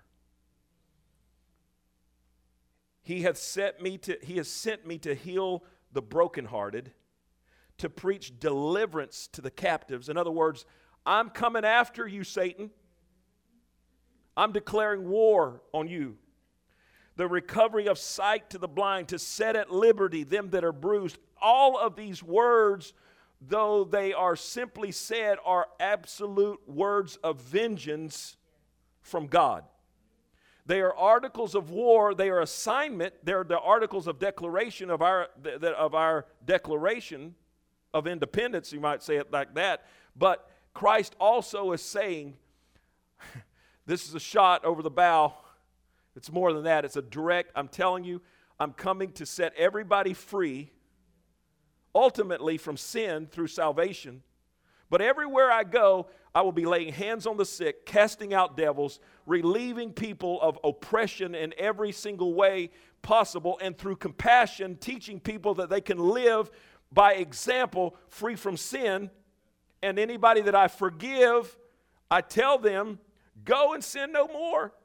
He has sent me to heal the brokenhearted, to preach deliverance to the captives. In other words, I'm coming after you, Satan. I'm declaring war on you. The recovery of sight to the blind, to set at liberty them that are bruised. All of these words, though they are simply said, are absolute words of vengeance from God. They are articles of war. They are assignment. They're the articles of declaration of our declaration of independence. You might say it like that. But Christ also is saying, this is a shot over the bow. It's more than that. It's a direct, I'm telling you, I'm coming to set everybody free, ultimately from sin through salvation. But everywhere I go, I will be laying hands on the sick, casting out devils, relieving people of oppression in every single way possible, and through compassion, teaching people that they can live by example, free from sin. And anybody that I forgive, I tell them, go and sin no more.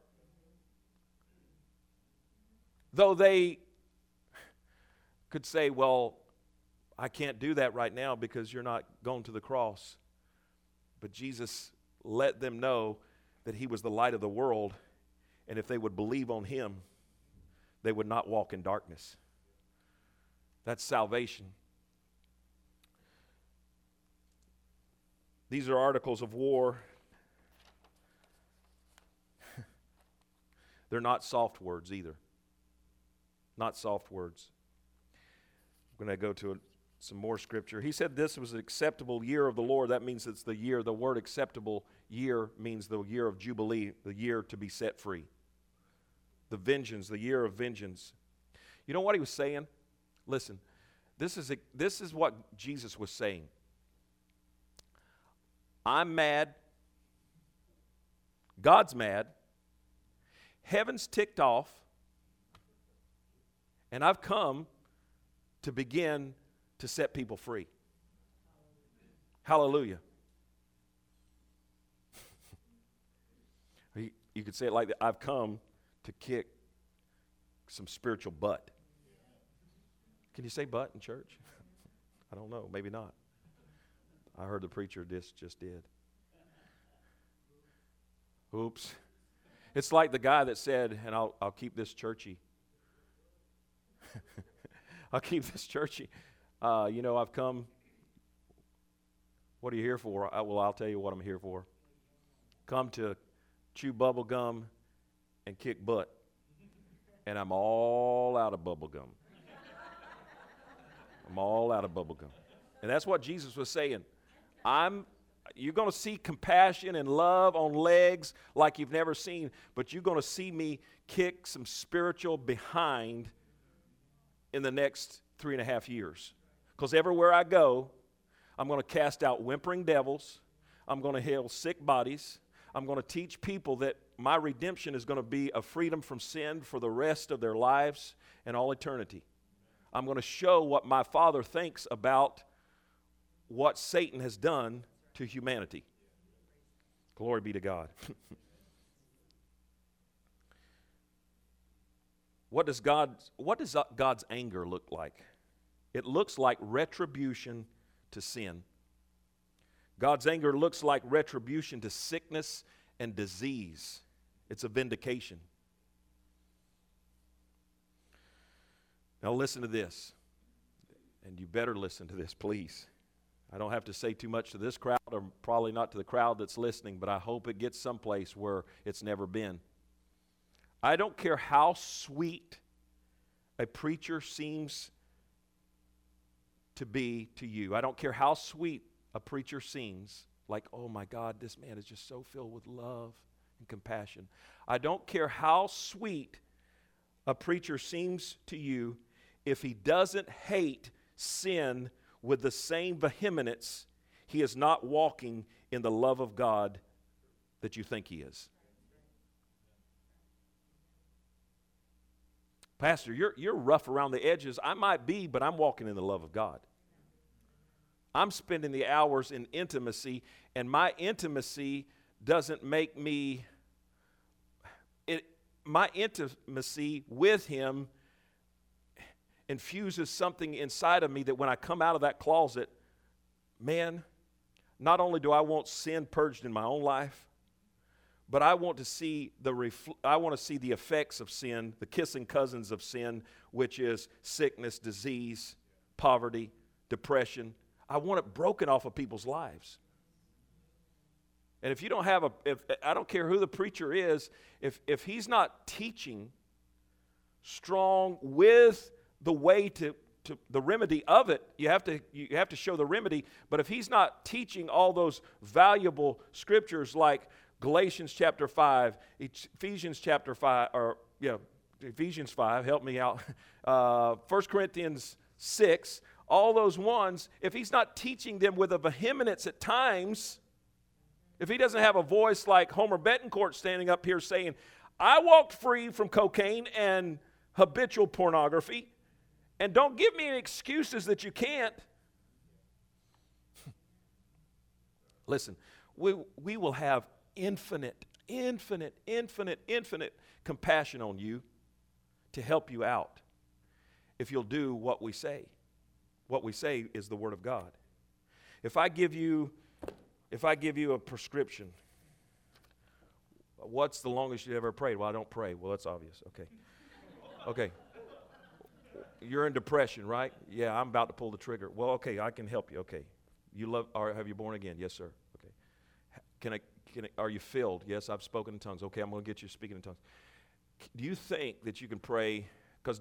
Though they could say, well, I can't do that right now because you're not going to the cross. But Jesus let them know that he was the light of the world, and if they would believe on him, they would not walk in darkness. That's salvation. These are articles of war. They're not soft words either. Not soft words. I'm going to go to some more scripture. He said this was an acceptable year of the Lord. That means it's the year. The word acceptable year means the year of Jubilee, the year to be set free. The vengeance, the year of vengeance. You know what he was saying? Listen, this is what Jesus was saying. I'm mad. God's mad. Heaven's ticked off. And I've come to begin to set people free. Hallelujah. You could say it like that. I've come to kick some spiritual butt. Can you say butt in church? I don't know. Maybe not. I heard the preacher just did. Oops. It's like the guy that said, and I'll keep this churchy. I'll keep this churchy. I've come. What are you here for? I'll tell you what I'm here for. Come to chew bubble gum and kick butt. And I'm all out of bubble gum. I'm all out of bubble gum. And that's what Jesus was saying. You're going to see compassion and love on legs like you've never seen, but you're going to see me kick some spiritual behind in the next 3.5 years. Because everywhere I go, I'm going to cast out whimpering devils. I'm going to heal sick bodies. I'm going to teach people that my redemption is going to be a freedom from sin for the rest of their lives and all eternity. I'm going to show what my Father thinks about what Satan has done to humanity. Glory be to God. What does God's anger look like? It looks like retribution to sin. God's anger looks like retribution to sickness and disease. It's a vindication. Now listen to this, and you better listen to this, please. I don't have to say too much to this crowd, or probably not to the crowd that's listening, but I hope it gets someplace where it's never been. I don't care how sweet a preacher seems to be to you. I don't care how sweet a preacher seems, like, oh my God, this man is just so filled with love and compassion. I don't care how sweet a preacher seems to you if he doesn't hate sin with the same vehemence. He is not walking in the love of God that you think he is. Pastor, you're rough around the edges. I might be, but I'm walking in the love of God. I'm spending the hours in intimacy, and my intimacy doesn't make me, my intimacy with him infuses something inside of me that when I come out of that closet, man, not only do I want sin purged in my own life, but I want to see the effects of sin, the kissing cousins of sin, which is sickness, disease, poverty, depression. I want it broken off of people's lives. And if you don't have I don't care who the preacher is, if he's not teaching strong with the way to the remedy of it, you have to show the remedy. But if he's not teaching all those valuable scriptures like Galatians chapter 5, Ephesians chapter 5, Ephesians 5, help me out, 1 Corinthians 6, all those ones, if he's not teaching them with a vehemence at times, if he doesn't have a voice like Homer Betancourt standing up here saying, I walked free from cocaine and habitual pornography, and don't give me any excuses that you can't. Listen, we will have infinite compassion on you to help you out if you'll do what we say. What we say is the Word of God. If I give you a prescription, what's the longest you ever prayed? Well, I don't pray. Well, that's obvious. Okay. You're in depression, right? Yeah, I'm about to pull the trigger. Well, okay, I can help you. Okay. Have you born again? Yes, sir. Okay. Are you filled? Yes, I've spoken in tongues. Okay, I'm going to get you speaking in tongues. Do you think that you can pray? Because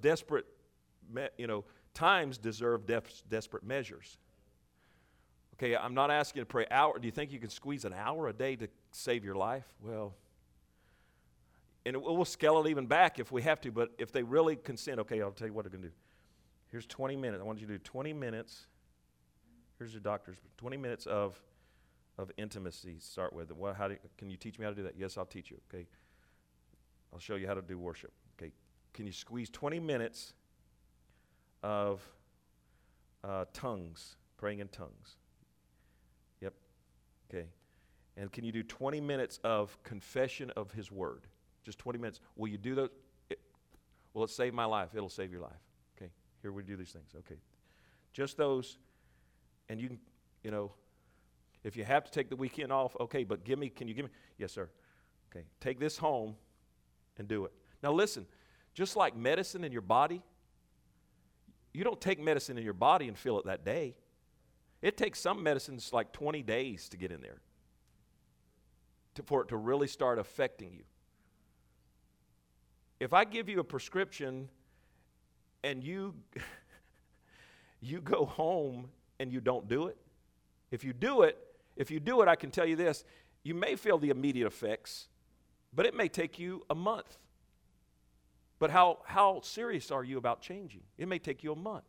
times deserve desperate measures. Okay, I'm not asking you to pray an hour. Do you think you can squeeze an hour a day to save your life? Well, and we'll scale it even back if we have to, but if they really consent, okay, I'll tell you what they're going to do. Here's 20 minutes. I want you to do 20 minutes. Here's your doctors. 20 minutes of intimacy to start with. Well, can you teach me how to do that? Yes, I'll teach you, okay? I'll show you how to do worship, okay? Can you squeeze 20 minutes of tongues, praying in tongues? Yep, okay. And can you do 20 minutes of confession of His Word? Just 20 minutes. Will you do those? Will it save my life? It'll save your life. Okay, here we do these things. Okay, just those, and you can, if you have to take the weekend off, okay, but can you give me? Yes, sir. Okay, take this home and do it. Now listen, just like medicine in your body, you don't take medicine in your body and feel it that day. It takes some medicines like 20 days to get in there for it to really start affecting you. If I give you a prescription and you go home and you don't do it, if you do it, I can tell you this, you may feel the immediate effects, but it may take you a month. But how serious are you about changing? It may take you a month.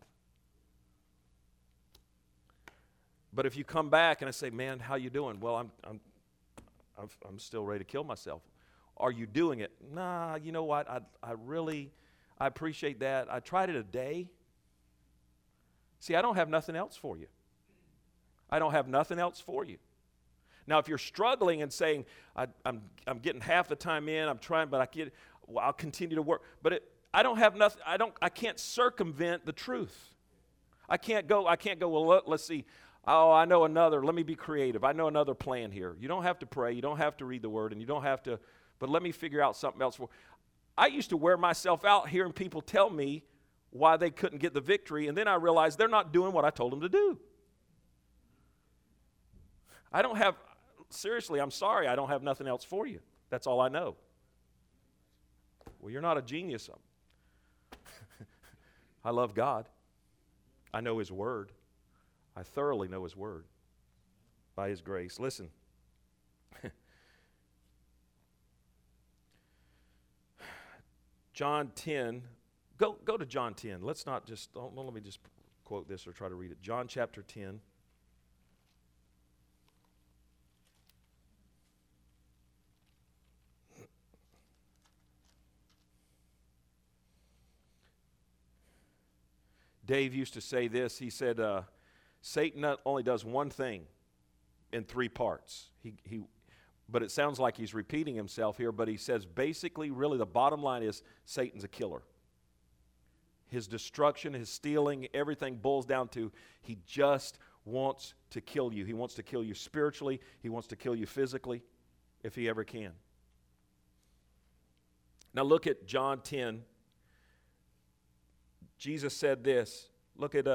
But if you come back and I say, man, how you doing? Well, I'm still ready to kill myself. Are you doing it? Nah, you know what? I appreciate that. I tried it a day. See, I don't have nothing else for you. I don't have nothing else for you. Now, if you're struggling and saying, I'm getting half the time in, I'm trying, but I'll continue to work. But I don't have nothing. I can't circumvent the truth. I can't go, well, let's see. Oh, I know another. Let me be creative. I know another plan here. You don't have to pray. You don't have to read the Word, and you don't have to, but let me figure out something else. I used to wear myself out hearing people tell me why they couldn't get the victory, and then I realized they're not doing what I told them to do. Seriously, I'm sorry, I don't have nothing else for you. That's all I know. Well, you're not a genius. I love God. I know His Word. I thoroughly know His Word by His grace. Listen. John 10. Go to John 10. Let's not just, don't let me just quote this or try to read it. John chapter 10. Dave used to say this. He said, Satan not only does one thing in 3 parts. But it sounds like he's repeating himself here, but he says basically, really the bottom line is Satan's a killer. His destruction, his stealing, everything boils down to he just wants to kill you. He wants to kill you spiritually. He wants to kill you physically if he ever can. Now look at John 10. Jesus said this. Look at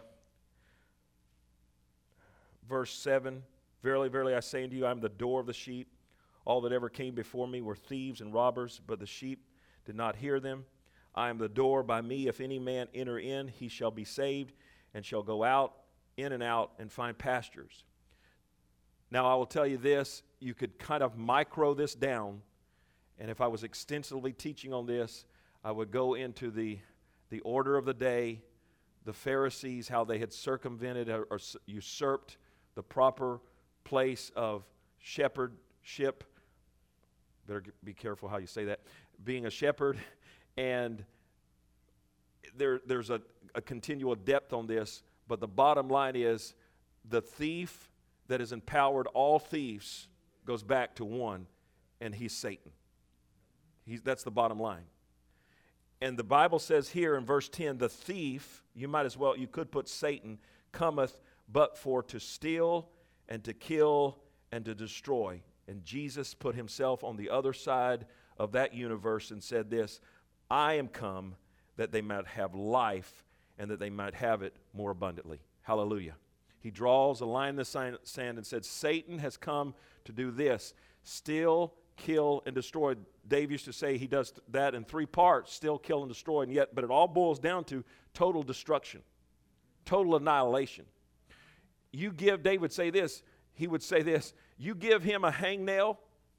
verse 7. Verily, verily, I say unto you, I am the door of the sheep. All that ever came before me were thieves and robbers, but the sheep did not hear them. I am the door. By me, if any man enter in, he shall be saved, and shall go out, in and out, and find pastures. Now, I will tell you this. You could kind of micro this down, and if I was extensively teaching on this, I would go into the order of the day, the Pharisees, how they had circumvented or usurped the proper place of shepherdship. Better be careful how you say that. Being a shepherd, and there's a continual depth on this, but the bottom line is the thief that has empowered all thieves goes back to one, and he's Satan. That's the bottom line. And the Bible says here in verse 10, the thief, you could put Satan, cometh but for to steal and to kill and to destroy. And Jesus put himself on the other side of that universe and said this, I am come that they might have life and that they might have it more abundantly. Hallelujah. He draws a line in the sand and said, Satan has come to do this, steal, kill, and destroy. Dave used to say he does that in 3 parts, steal, kill, and destroy, but it all boils down to total destruction, total annihilation. Dave would say this, he would say this, you give him a hangnail,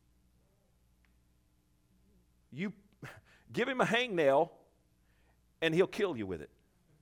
you give him a hangnail, and he'll kill you with it.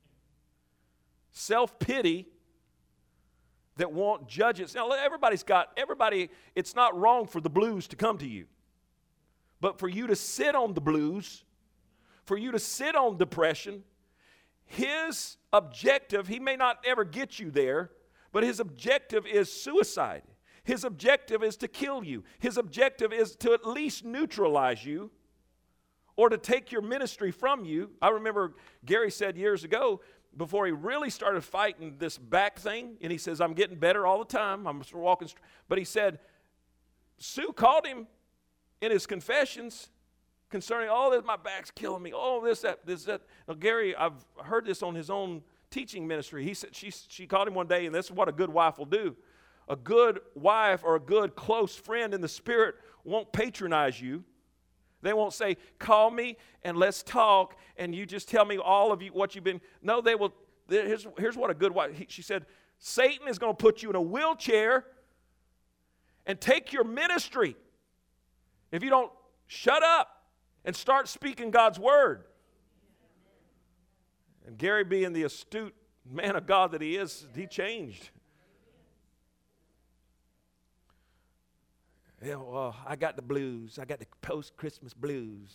Self-pity that won't judge it. Now, everybody, it's not wrong for the blues to come to you. But for you to sit on the blues, for you to sit on depression, his objective, he may not ever get you there, but his objective is suicide. His objective is to kill you. His objective is to at least neutralize you or to take your ministry from you. I remember Gary said years ago, before he really started fighting this back thing, and he says, I'm getting better all the time. I'm walking. But he said, Sue called him in his confessions concerning all this, my back's killing me, oh, this, that. Now, Gary, I've heard this on his own teaching ministry. He said she called him one day, and this is what a good wife will do. A good wife or a good close friend in the spirit won't patronize you. They won't say, call me and let's talk and you just tell me all of you what you've been. No, they will. Here's what a good wife. She said, Satan is going to put you in a wheelchair and take your ministry if you don't shut up and start speaking God's word. And Gary, being the astute man of God that he is, he changed. Yeah, well, I got the blues. I got the post-Christmas blues.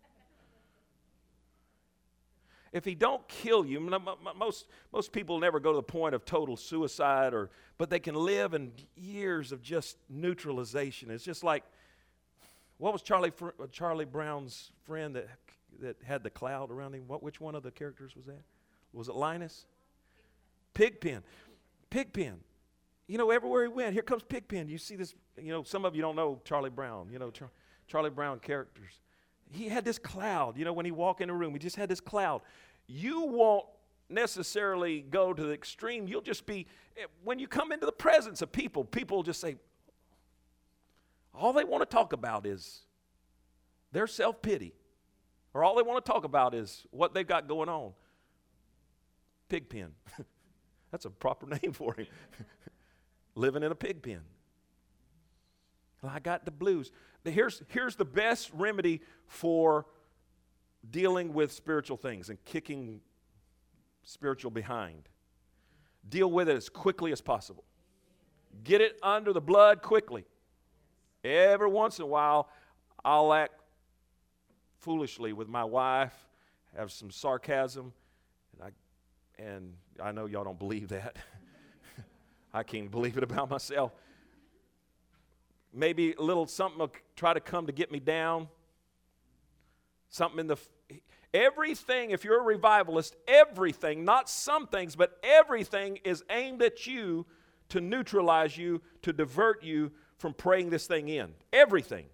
If he don't kill you, most people never go to the point of total suicide, but they can live in years of just neutralization. It's just like, what was Charlie Brown's friend that had the cloud around him? Which one of the characters was that? Was it Linus? Pigpen. You know, everywhere he went, here comes Pigpen. You see this, some of you don't know Charlie Brown, Charlie Brown characters. He had this cloud, when he walked in a room, he just had this cloud. You won't necessarily go to the extreme. You'll just be, when you come into the presence of people will just say, all they want to talk about is their self-pity. Or all they want to talk about is what they've got going on. Pigpen. That's a proper name for him. Living in a pig pen. Well, I got the blues. Here's the best remedy for dealing with spiritual things and kicking spiritual behind. Deal with it as quickly as possible. Get it under the blood quickly. Every once in a while, I'll act foolishly with my wife, have some sarcasm, and I know y'all don't believe that. I can't believe it about myself. Maybe a little something will try to come to get me down. Something everything, if you're a revivalist, everything, not some things, but everything is aimed at you to neutralize you, to divert you from praying this thing in. Everything.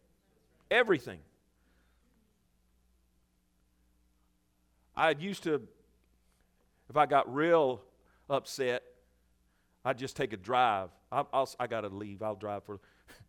I used to, if I got real upset, I'd just take a drive. I got to leave. I'll drive for.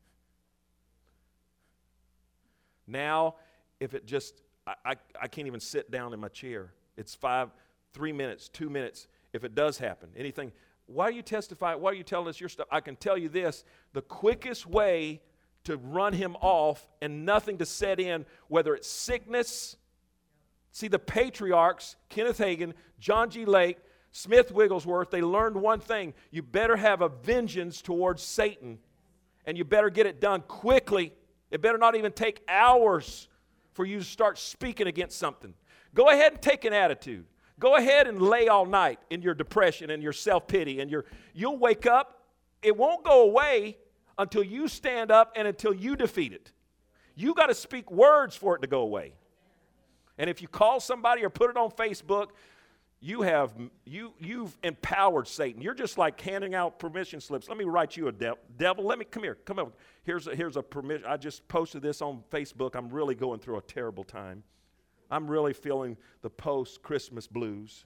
Now, if it just, I can't even sit down in my chair. It's 3 minutes, 2 minutes, if it does happen. Anything. Why are you testifying? Why are you telling us your stuff? I can tell you this. The quickest way to run him off and nothing to set in, whether it's sickness. See, the patriarchs, Kenneth Hagin, John G. Lake, Smith Wigglesworth, they learned one thing. You better have a vengeance towards Satan And you better get it done quickly. It better not even take hours for you to start speaking against something. Go ahead and take an attitude. Go ahead and lay all night in your depression and your self-pity. And you'll wake up. It won't go away until you stand up and until you defeat it. You got to speak words for it to go away. And if you call somebody or put it on Facebook, you've empowered Satan. You're just like handing out permission slips. Let me write you a devil. Let me come here. Come over. Here's a permission. I just posted this on Facebook. I'm really going through a terrible time. I'm really feeling the post-Christmas blues.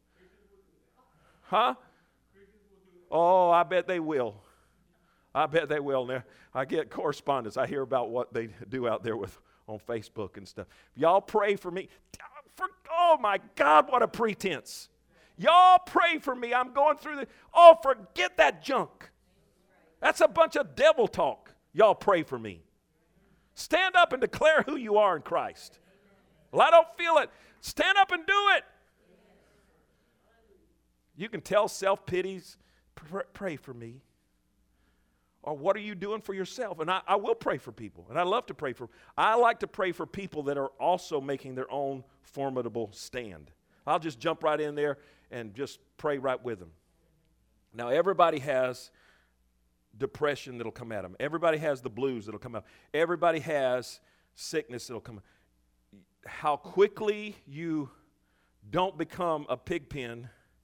Huh? Oh, I bet they will. I bet they will. Now, I get correspondence. I hear about what they do out there on Facebook and stuff. Y'all pray for me. Oh, my God, what a pretense. Y'all pray for me. I'm going through the... Oh, forget that junk. That's a bunch of devil talk. Y'all pray for me. Stand up and declare who you are in Christ. Well, I don't feel it. Stand up and do it. You can tell self-pities, pray for me. Or what are you doing for yourself? And I will pray for people. And I love to pray for. I like to pray for people that are also making their own formidable stand. I'll just jump right in there and just pray right with them. Now, everybody has depression that'll come at them. Everybody has the blues that'll come out. Everybody has sickness that'll come. How quickly you don't become a pig pen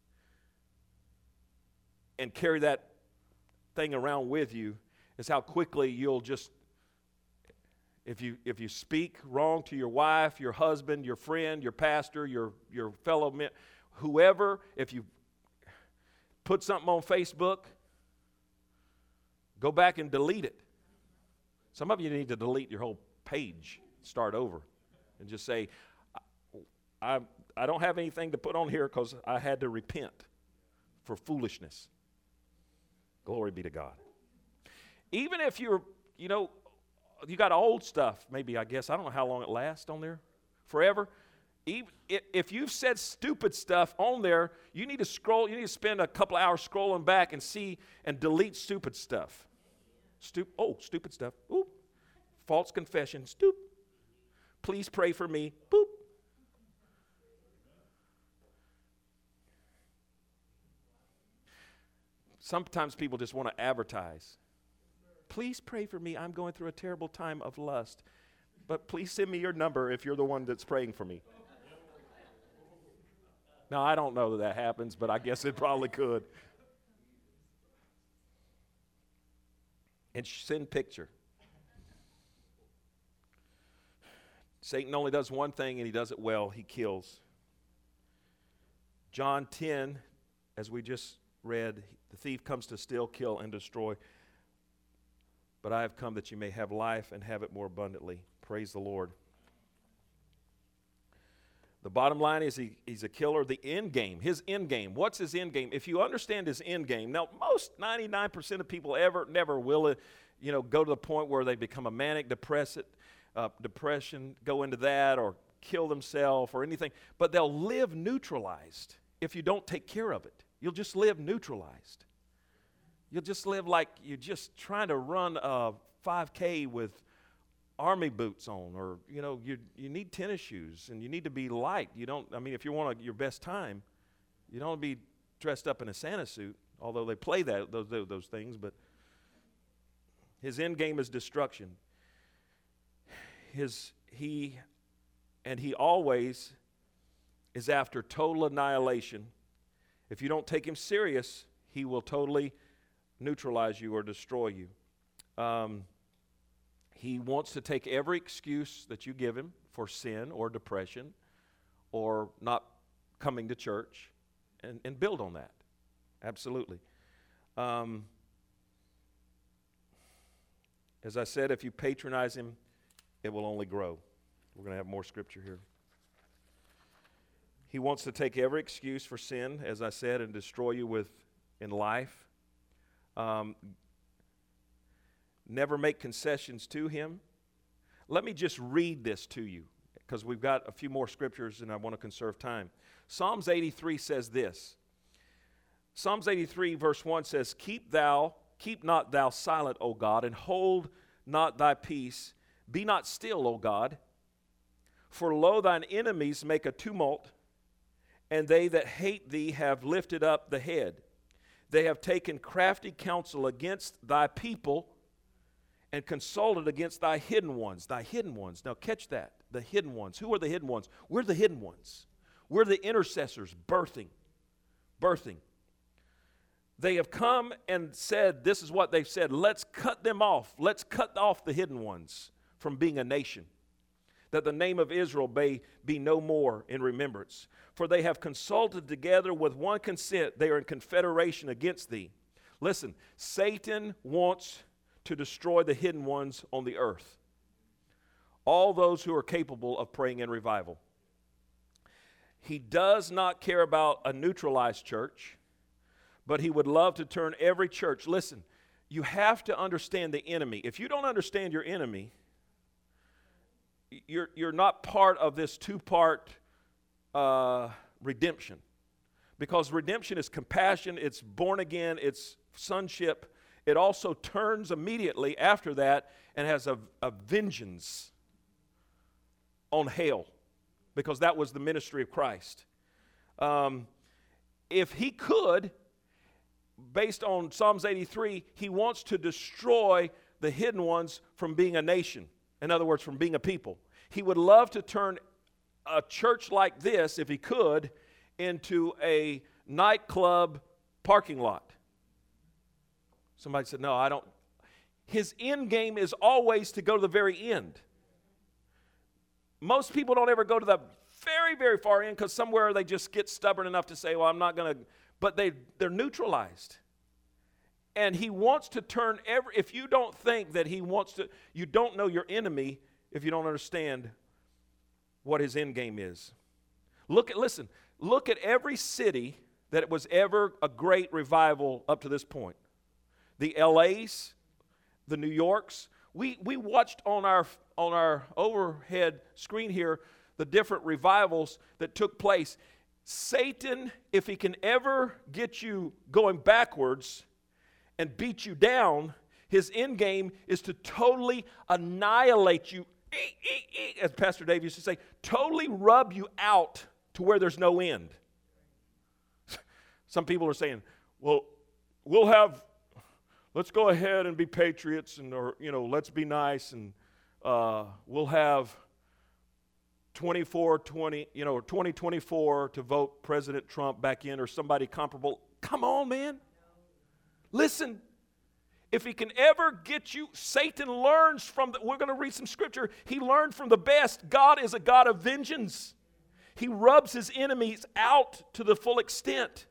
and carry that thing around with you is how quickly you'll just, if you speak wrong to your wife, your husband, your friend, your pastor, your fellow men, whoever, if you put something on Facebook, go back and delete it. Some of you need to delete your whole page, start over, and just say, I don't have anything to put on here because I had to repent for foolishness. Glory be to God. Even if you got old stuff, maybe, I guess, I don't know how long it lasts on there, forever. Even if you've said stupid stuff on there, you need to spend a couple hours scrolling back and see and delete stupid stuff. Stupid stuff. Oop. False confession. Stoop. Please pray for me. Boop. Sometimes people just want to advertise. Please pray for me. I'm going through a terrible time of lust. But please send me your number if you're the one that's praying for me. Now, I don't know that happens, but I guess it probably could. And send picture. Satan only does one thing, and he does it well. He kills. John 10, as we just read, the thief comes to steal, kill, and destroy. But I have come that you may have life and have it more abundantly. Praise the Lord. The bottom line is he's a killer. The end game, his end game. What's his end game? If you understand his end game, now most 99% of people never will, go to the point where they become a manic depression, go into that or kill themselves or anything. But they'll live neutralized if you don't take care of it. You'll just live neutralized. You'll just live like you're just trying to run a 5K with army boots on, or you need tennis shoes and you need to be light. If you want your best time, you don't want to be dressed up in a Santa suit, although they play those things. But his end game is destruction. He always is after total annihilation. If you don't take him serious, he will totally neutralize you or destroy you. He wants to take every excuse that you give him for sin or depression or not coming to church and build on that. Absolutely. As I said, if you patronize him, it will only grow. We're going to have more scripture here. He wants to take every excuse for sin, as I said, and destroy you in life. Never make concessions to him. Let me just read this to you, because we've got a few more scriptures and I want to conserve time. Psalms 83 says this. Psalms 83 verse 1 says, "Keep thou keep not thou silent, O God, and hold not thy peace. Be not still, O God. For lo, thine enemies make a tumult, and they that hate thee have lifted up the head. They have taken crafty counsel against thy people and consulted against thy hidden ones. Thy hidden ones. Now catch that. The hidden ones. Who are the hidden ones? We're the hidden ones. We're the intercessors birthing. They have come and said, this is what they've said, let's cut them off. Let's cut off the hidden ones from being a nation, that the name of Israel may be no more in remembrance. For they have consulted together with one consent. They are in confederation against thee. Listen, Satan wants to destroy the hidden ones on the earth. All those who are capable of praying in revival. He does not care about a neutralized church, but he would love to turn every church. Listen, you have to understand the enemy. If you don't understand your enemy, you're not part of this two-part redemption. Because redemption is compassion, it's born again, it's sonship. It also turns immediately after that and has a vengeance on hell, because that was the ministry of Christ. If he could, based on Psalms 83, he wants to destroy the hidden ones from being a nation. In other words, from being a people. He would love to turn a church like this, if he could, into a nightclub parking lot. Somebody said, no, I don't. His end game is always to go to the very end. Most people don't ever go to the very, very far end because somewhere they just get stubborn enough to say, well, I'm not going to. But they're neutralized. And he wants to turn if you don't think that he wants to, you don't know your enemy if you don't understand what his end game is. Look at every city that was ever a great revival up to this point. The LAs, the New Yorks. We watched on our overhead screen here the different revivals that took place. Satan, if he can ever get you going backwards and beat you down, his end game is to totally annihilate you, as Pastor Dave used to say, totally rub you out to where there's no end. Some people are saying, well, let's go ahead and be patriots, and let's be nice, and we'll have 2024 to vote President Trump back in or somebody comparable. Come on, man. Listen, if he can ever get you, Satan learns from, we're going to read some scripture, he learned from the best. God is a God of vengeance. He rubs his enemies out to the full extent.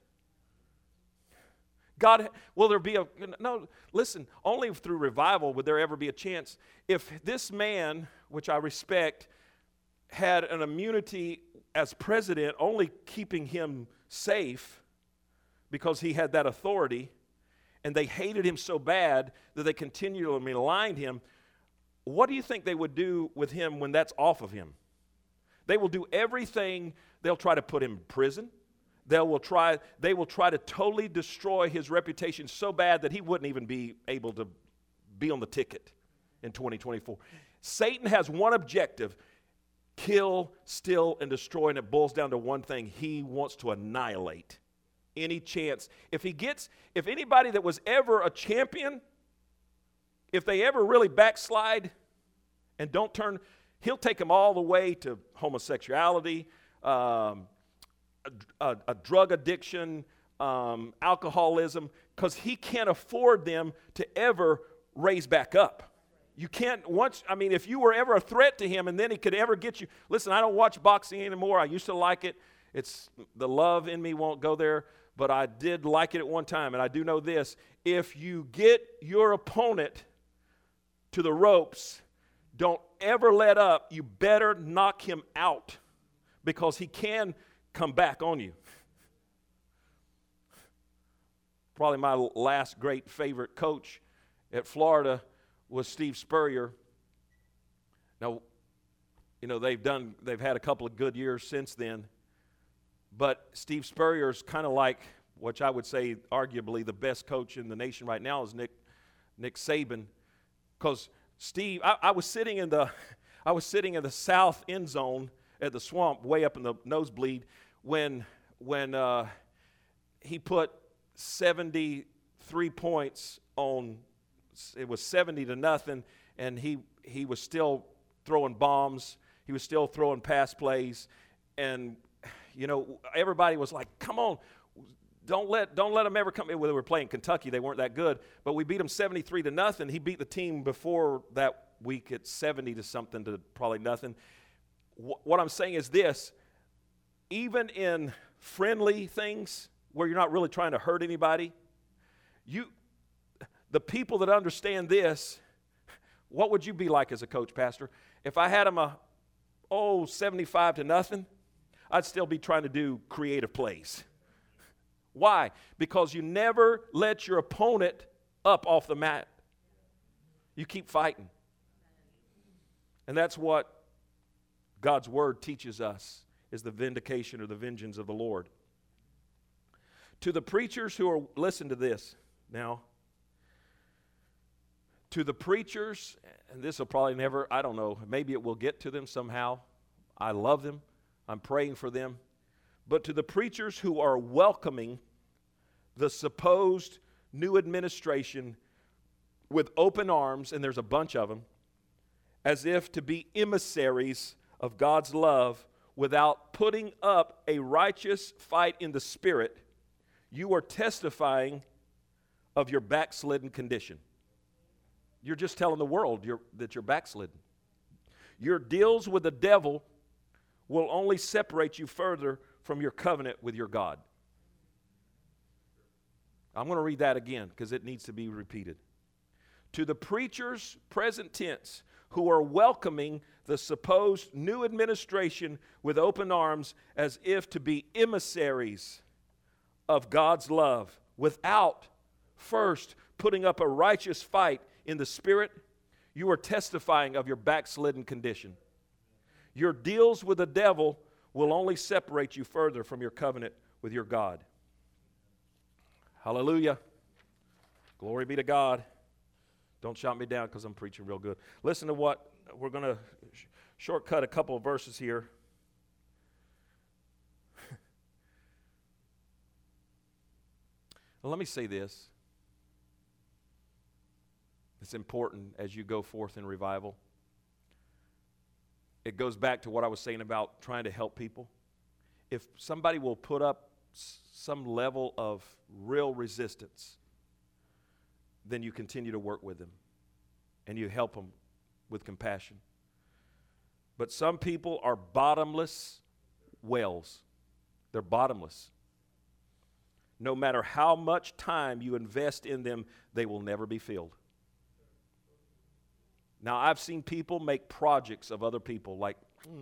God, will there be listen, only through revival would there ever be a chance. If this man, which I respect, had an immunity as president, only keeping him safe because he had that authority, and they hated him so bad that they continually maligned him, what do you think they would do with him when that's off of him? They will do everything. They'll try to put him in prison. They will try to totally destroy his reputation so bad that he wouldn't even be able to be on the ticket in 2024. Satan has one objective: kill, steal, and destroy, and it boils down to one thing. He wants to annihilate any chance. If anybody that was ever a champion, if they ever really backslide and don't turn, he'll take them all the way to homosexuality, a drug addiction, alcoholism, because he can't afford them to ever raise back up. You can't, if you were ever a threat to him and then he could ever get you. Listen, I don't watch boxing anymore. I used to like it. The love in me won't go there, but I did like it at one time. And I do know this: if you get your opponent to the ropes, don't ever let up. You better knock him out, because he can come back on you. Probably my last great favorite coach at Florida was Steve Spurrier. Now, they've had a couple of good years since then, but Steve Spurrier's kind of like which I would say arguably the best coach in the nation right now is Nick Saban. Because Steve, I was sitting in the south end zone at the Swamp, way up in the nosebleed, when he put 73 points on. It was 70-0, and he was still throwing bombs. He was still throwing pass plays, and everybody was like, "Come on, don't let them ever come in." When they were playing Kentucky, they weren't that good, but we beat them 73-0. He beat the team before that week at 70-something to probably nothing. What I'm saying is this: even in friendly things where you're not really trying to hurt anybody, the people that understand this, what would you be like as a coach, Pastor? If I had them 75-0, I'd still be trying to do creative plays. Why? Because you never let your opponent up off the mat. You keep fighting. And that's what God's word teaches us, is the vindication or the vengeance of the Lord. To the preachers who are, listen to this now. To the preachers, and this will probably never, I don't know, maybe it will get to them somehow. I love them. I'm praying for them. But to the preachers who are welcoming the supposed new administration with open arms, and there's a bunch of them, as if to be emissaries of God's love without putting up a righteous fight in the Spirit, you are testifying of your backslidden condition. You're just telling the world that you're backslidden. Your deals with the devil will only separate you further from your covenant with your God. I'm going to read that again because it needs to be repeated. To the preachers, present tense, who are welcoming the supposed new administration with open arms as if to be emissaries of God's love without first putting up a righteous fight in the Spirit, you are testifying of your backslidden condition. Your deals with the devil will only separate you further from your covenant with your God. Hallelujah. Glory be to God. Don't shout me down because I'm preaching real good. Listen to what we're going to shortcut a couple of verses here. Well, let me say this. It's important as you go forth in revival. It goes back to what I was saying about trying to help people. If somebody will put up some level of real resistance, then you continue to work with them and you help them with compassion. But some people are bottomless wells. They're bottomless. No matter how much time you invest in them, they will never be filled. Now, I've seen people make projects of other people, like,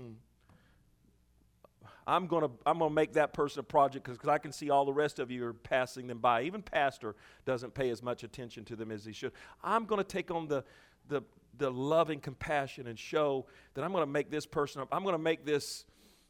I'm gonna make that person a project because I can see all the rest of you are passing them by. Even pastor doesn't pay as much attention to them as he should. I'm going to take on the loving compassion and show that I'm going to make this person. I'm going to make this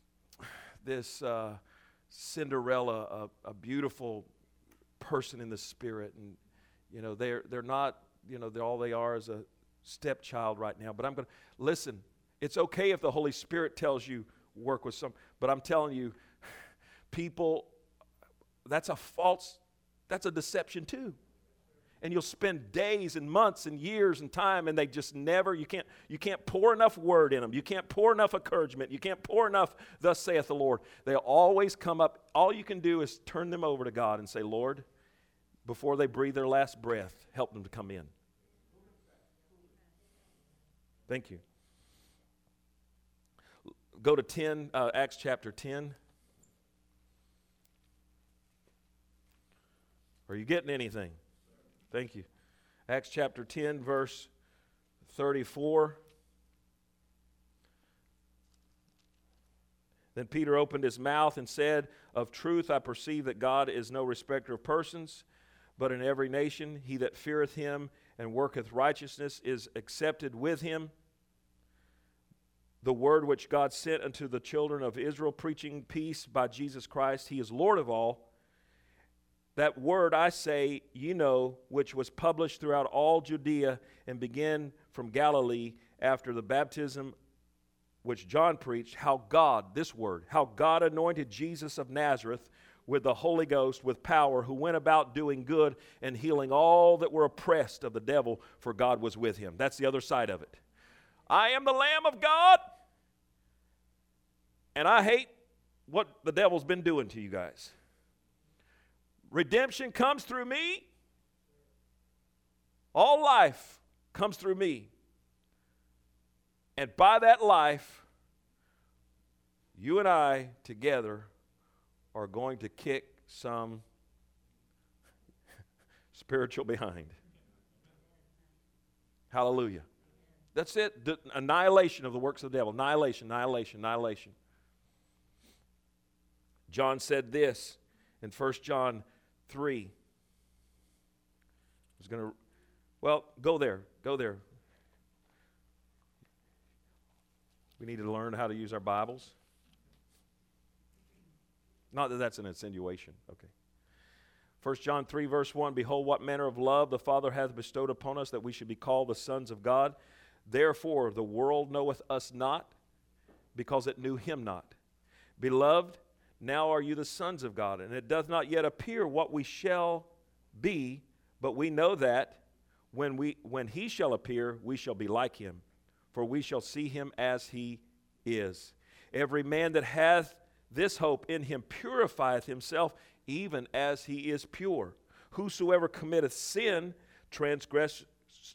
Cinderella a beautiful person in the Spirit, and they're not all they are is a stepchild right now. But I'm going to listen. It's okay if the Holy Spirit tells you work with some, but I'm telling you, people, that's a deception too. And you'll spend days and months and years and time, and they just never, you can't pour enough word in them. You can't pour enough encouragement. You can't pour enough, thus saith the Lord. They'll always come up. All you can do is turn them over to God and say, Lord, before they breathe their last breath, help them to come in. Thank you. Go to Acts chapter 10. Are you getting anything? Thank you. Acts chapter 10, verse 34. Then Peter opened his mouth and said, Of truth I perceive that God is no respecter of persons, but in every nation he that feareth him and worketh righteousness is accepted with him. The word which God sent unto the children of Israel, preaching peace by Jesus Christ, he is Lord of all. That word I say, ye know, which was published throughout all Judea and began from Galilee after the baptism which John preached, how God, this word, how God anointed Jesus of Nazareth with the Holy Ghost, with power, who went about doing good and healing all that were oppressed of the devil, for God was with him. That's the other side of it. I am the Lamb of God, and I hate what the devil's been doing to you guys. Redemption comes through me. All life comes through me. And by that life, you and I together are going to kick some spiritual behind. Hallelujah. That's it. The annihilation of the works of the devil. Annihilation, annihilation, annihilation. John said this in 1 John 3. Go there. We need to learn how to use our Bibles. Not that that's an insinuation. Okay. 1 John 3, verse 1, behold, what manner of love the Father hath bestowed upon us, that we should be called the sons of God. Therefore the world knoweth us not, because it knew him not. Beloved, now are you the sons of God, and it doth not yet appear what we shall be, but we know that when he shall appear, we shall be like him, for we shall see him as he is. Every man that hath this hope in him purifieth himself, even as he is pure. Whosoever committeth sin transgresseth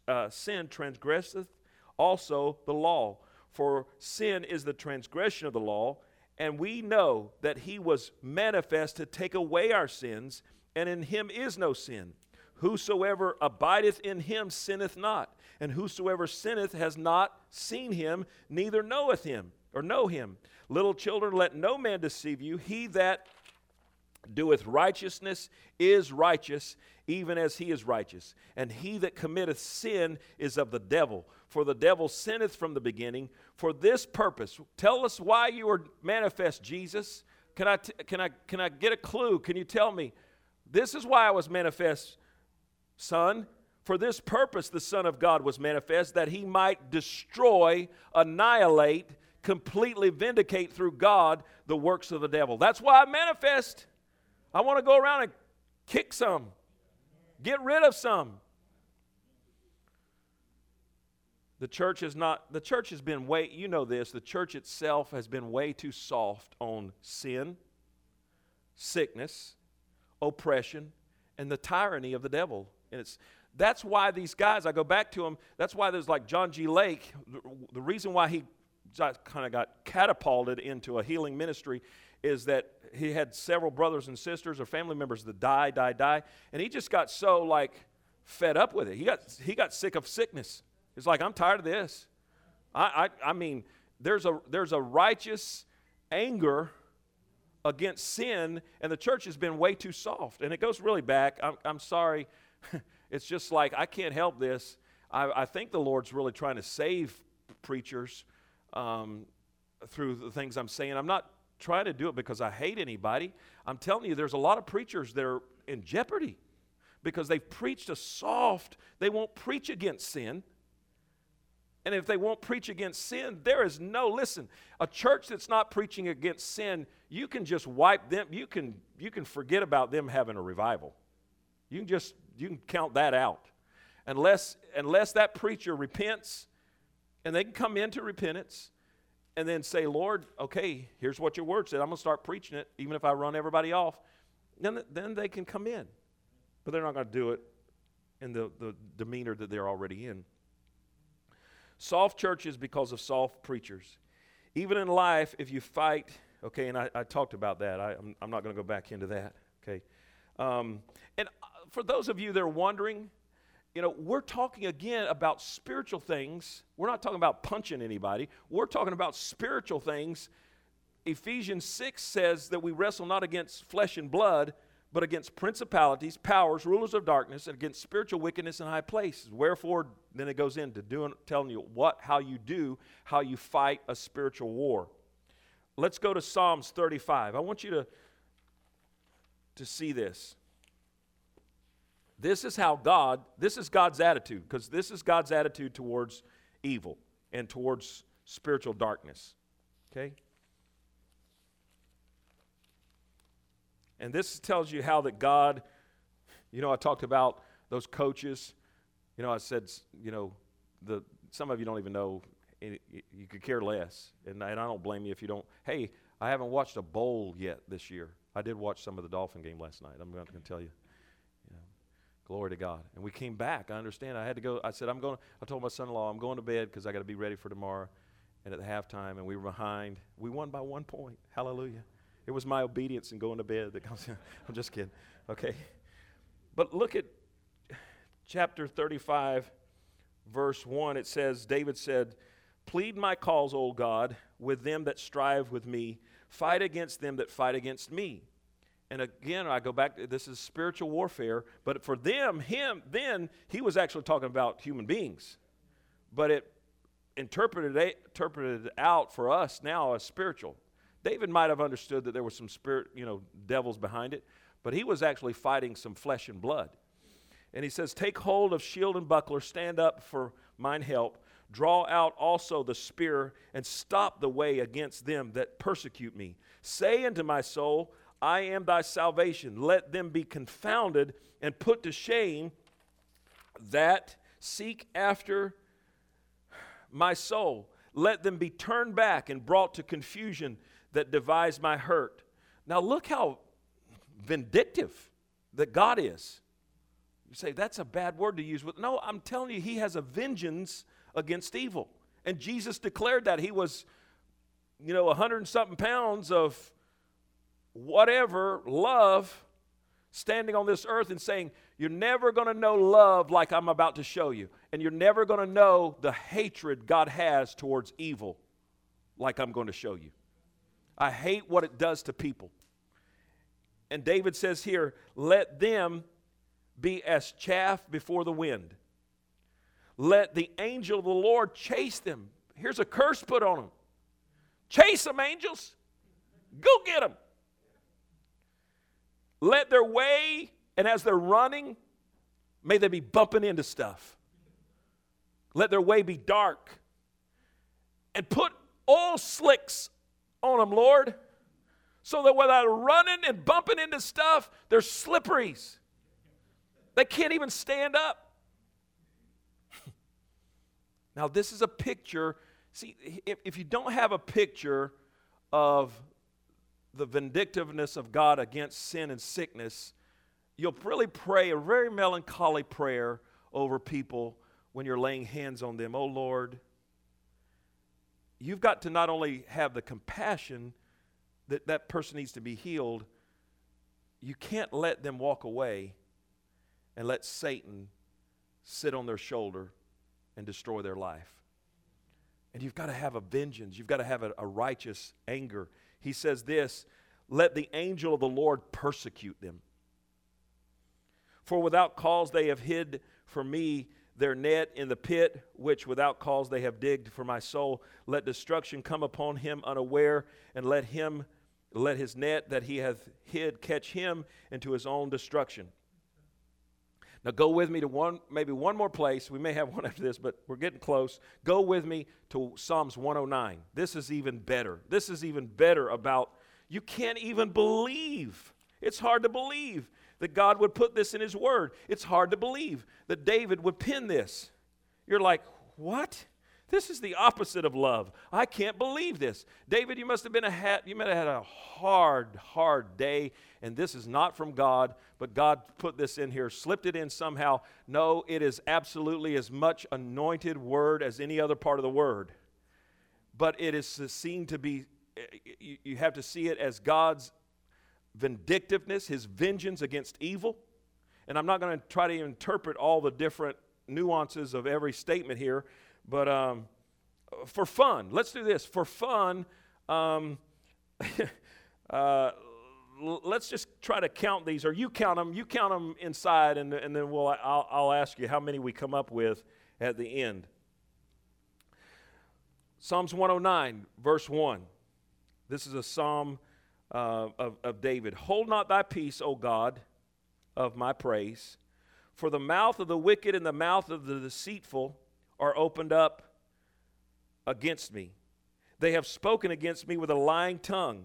also the law. For sin is the transgression of the law, and we know that he was manifest to take away our sins, and in him is no sin. Whosoever abideth in him sinneth not, and whosoever sinneth has not seen him, neither knoweth him, or know him. Little children, let no man deceive you. He that doeth righteousness is righteous, even as he is righteous. And he that committeth sin is of the devil, for the devil sinneth from the beginning. For this purpose, tell us why you are manifest, Jesus. Can I get a clue? Can you tell me? This is why I was manifest, Son. For this purpose the Son of God was manifest, that he might destroy, annihilate, completely vindicate through God the works of the devil. That's why I manifest. I want to go around and kick some, get rid of some. The church has been the church itself has been way too soft on sin, sickness, oppression, and the tyranny of the devil. And that's why these guys, I go back to them, that's why there's like John G. Lake, the reason why he kind of got catapulted into a healing ministry is that he had several brothers and sisters or family members that die, and he just got so fed up with it. He got sick of sickness. It's like, I'm tired of this. I mean, there's a righteous anger against sin, and the church has been way too soft, and it goes really back. I'm sorry. It's just like, I can't help this. I think the Lord's really trying to save preachers through the things I'm saying. I'm not trying to do it because I hate anybody. I'm telling you, there's a lot of preachers that are in jeopardy because they've preached they won't preach against sin. And if they won't preach against sin, listen, a church that's not preaching against sin, you can just wipe them, you can forget about them having a revival. You can count that out. Unless that preacher repents, and they can come into repentance and then say, Lord, okay, here's what your word said. I'm going to start preaching it, even if I run everybody off. Then they can come in. But they're not going to do it in the demeanor that they're already in. Soft churches because of soft preachers. Even in life, if you fight, okay, and I talked about that. I'm not going to go back into that, okay. And for those of you that are wondering, we're talking again about spiritual things. We're not talking about punching anybody. We're talking about spiritual things. Ephesians 6 says that we wrestle not against flesh and blood, but against principalities, powers, rulers of darkness, and against spiritual wickedness in high places. Wherefore, then it goes into telling you how you fight a spiritual war. Let's go to Psalms 35. I want you to see this. This is God's attitude, because this is God's attitude towards evil and towards spiritual darkness. Okay? And this tells you how that God, I talked about those coaches. I said, some of you don't even know, you could care less. And I don't blame you if you don't. Hey, I haven't watched a bowl yet this year. I did watch some of the Dolphin game last night. I'm not going to tell you. Glory to God. And we came back. I understand. I had to go. I said, I told my son-in-law, I'm going to bed because I got to be ready for tomorrow. And at the halftime, and we were behind. We won by 1 point. Hallelujah. It was my obedience in going to bed that comes in. I'm just kidding. Okay. But look at chapter 35, verse 1. It says, David said, plead my cause, O God, with them that strive with me. Fight against them that fight against me. And again, I go back, this is spiritual warfare, but for them, then he was actually talking about human beings. But it interpreted out for us now as spiritual. David might have understood that there was some spirit, devils behind it, but he was actually fighting some flesh and blood. And he says, take hold of shield and buckler, stand up for mine help, draw out also the spear, and stop the way against them that persecute me. Say unto my soul, I am thy salvation. Let them be confounded and put to shame that seek after my soul. Let them be turned back and brought to confusion that devise my hurt. Now look how vindictive that God is. You say, that's a bad word to use. No, I'm telling you, he has a vengeance against evil. And Jesus declared that. He was, 100 and something pounds of whatever, love, standing on this earth and saying, you're never going to know love like I'm about to show you. And you're never going to know the hatred God has towards evil like I'm going to show you. I hate what it does to people. And David says here, let them be as chaff before the wind. Let the angel of the Lord chase them. Here's a curse put on them. Chase them, angels. Go get them. Let their way, and as they're running, may they be bumping into stuff. Let their way be dark. And put oil slicks on them, Lord, so that without running and bumping into stuff, they're slipperies. They can't even stand up. Now, this is a picture. See, if you don't have a picture of the vindictiveness of God against sin and sickness, you'll really pray a very melancholy prayer over people when you're laying hands on them. Oh, Lord, you've got to not only have the compassion that that person needs to be healed, you can't let them walk away and let Satan sit on their shoulder and destroy their life. And you've got to have a vengeance. You've got to have a righteous anger. He says this, let the angel of the Lord persecute them. For without cause they have hid for me their net in the pit, which without cause they have digged for my soul. Let destruction come upon him unaware, and let his net that he hath hid catch him into his own destruction. Now go with me to maybe one more place. We may have one after this, but we're getting close. Go with me to Psalms 109. This is even better. This is even better about, you can't even believe. It's hard to believe that God would put this in his word. It's hard to believe that David would pen this. You're like, what? This is the opposite of love. I can't believe this. David, you might have had a hard day, and this is not from God, but God put this in here, slipped it in somehow. No, it is absolutely as much anointed word as any other part of the word. But it is seen to be, you have to see it as God's vindictiveness, his vengeance against evil. And I'm not going to try to interpret all the different nuances of every statement here, but for fun, let's do this. For fun, let's just try to count these, or you count them inside, and then I'll ask you how many we come up with at the end. Psalms 109, verse 1. This is a psalm of David. Hold not thy peace, O God, of my praise, For the mouth of the wicked and the mouth of the deceitful are opened up against me. They have spoken against me with a lying tongue.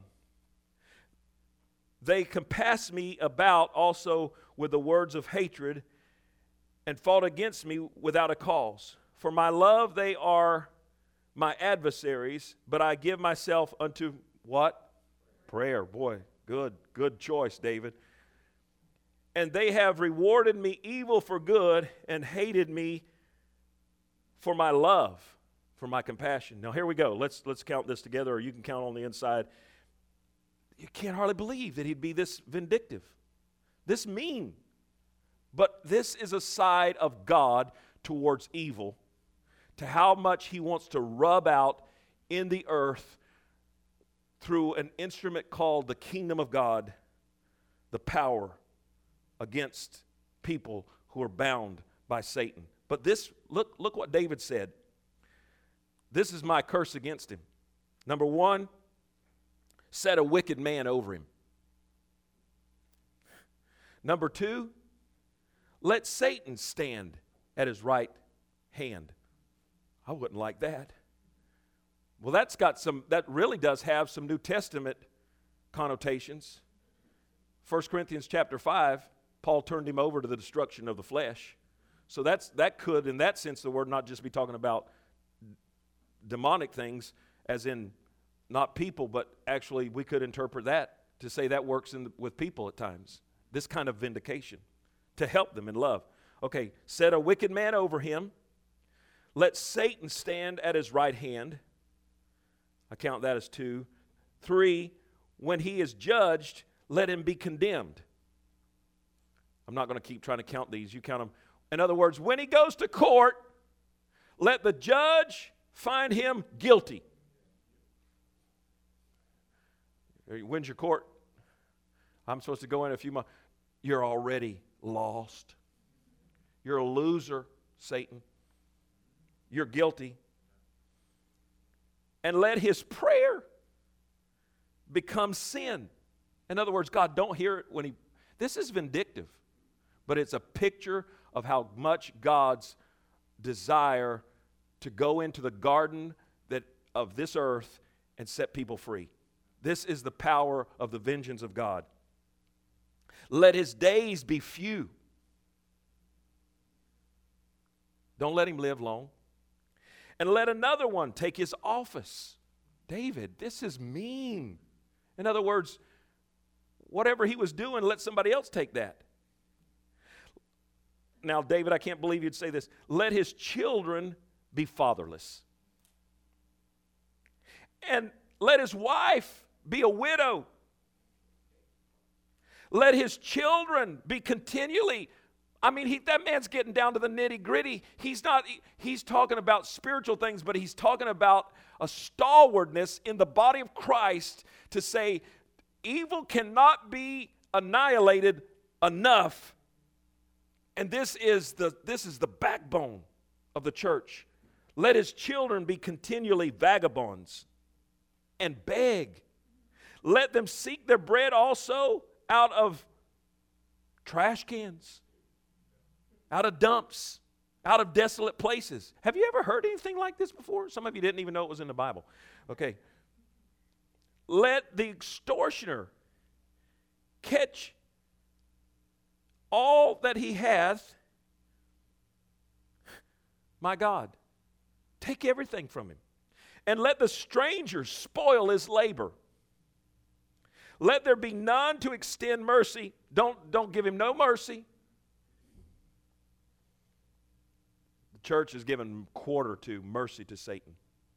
They compass me about also with the words of hatred, and fought against me without a cause. For my love they are my adversaries, but I give myself unto what? Prayer. Boy, good choice, David. And they have rewarded me evil for good and hated me for my love, for my compassion. Now here we go. Let's count this together, or you can count on the inside. You can't hardly believe that he'd be this vindictive, this mean. But this is a side of God towards evil, to how much he wants to rub out in the earth through an instrument called the kingdom of God, the power against people who are bound by Satan. But this, look what David said. This is my curse against him. Number one, set a wicked man over him. Number two, let Satan stand at his right hand. I wouldn't like that. Well, that really does have some New Testament connotations. 1 Corinthians chapter 5, Paul turned him over to the destruction of the flesh. So that could, in that sense of the word, not just be talking about demonic things, as in not people, but actually we could interpret that to say that works with people at times. This kind of vindication, to help them in love. Okay, set a wicked man over him. Let Satan stand at his right hand. I count that as 2. 3, when he is judged, let him be condemned. I'm not going to keep trying to count these. You count them. In other words, when he goes to court, let the judge find him guilty. When's your court? I'm supposed to go in a few months. You're already lost. You're a loser, Satan. You're guilty. And let his prayer become sin. In other words, God, don't hear it when he... This is vindictive, but it's a picture of how much God's desire to go into the garden of this earth and set people free. This is the power of the vengeance of God. Let his days be few. Don't let him live long. And let another one take his office. David, this is mean. In other words, whatever he was doing, let somebody else take that. Now, David, I can't believe you'd say this. Let his children be fatherless. And let his wife be a widow. Let his children be continually... that man's getting down to the nitty-gritty. He's talking about spiritual things, but he's talking about a stalwartness in the body of Christ to say evil cannot be annihilated enough. And this is the backbone of the church. Let his children be continually vagabonds and beg. Let them seek their bread also out of trash cans, out of dumps, out of desolate places. Have you ever heard anything like this before? Some of you didn't even know it was in the Bible. Okay. Let the extortioner catch all that he hath. My God, take everything from him. And let the stranger spoil his labor. Let there be none to extend mercy. Don't give him no mercy. The church has given quarter to mercy to Satan.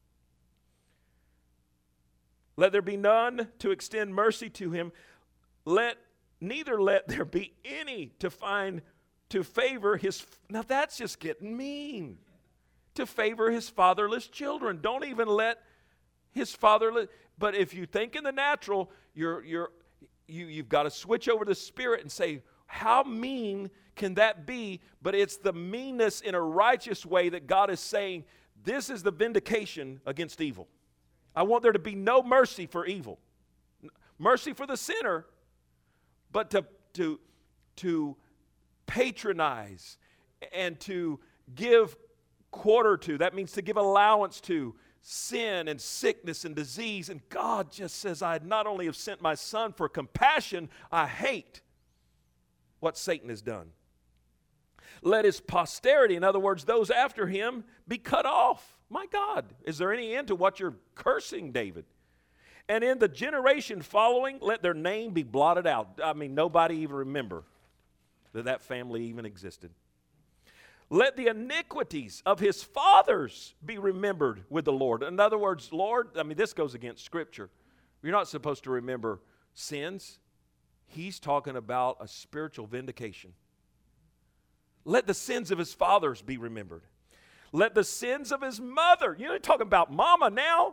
Let there be none to extend mercy to him. Neither let there be any to favor his... Now that's just getting mean. To favor his fatherless children. Don't even let his fatherless... But if you think in the natural, you've got to switch over to the spirit and say, how mean can that be? But it's the meanness in a righteous way that God is saying, this is the vindication against evil. I want there to be no mercy for evil. Mercy for the sinner, but to patronize and to give quarter to. That means to give allowance to sin and sickness and disease. And God just says, I not only have sent my Son for compassion, I hate what Satan has done. Let his posterity, in other words, those after him, be cut off. My God, is there any end to what you're cursing, David? And in the generation following, let their name be blotted out. I mean, nobody even remember that family even existed. Let the iniquities of his fathers be remembered with the Lord. In other words, Lord, I mean, this goes against Scripture. You're not supposed to remember sins. He's talking about a spiritual vindication. Let the sins of his fathers be remembered. Let the sins of his mother, you're talking about mama now.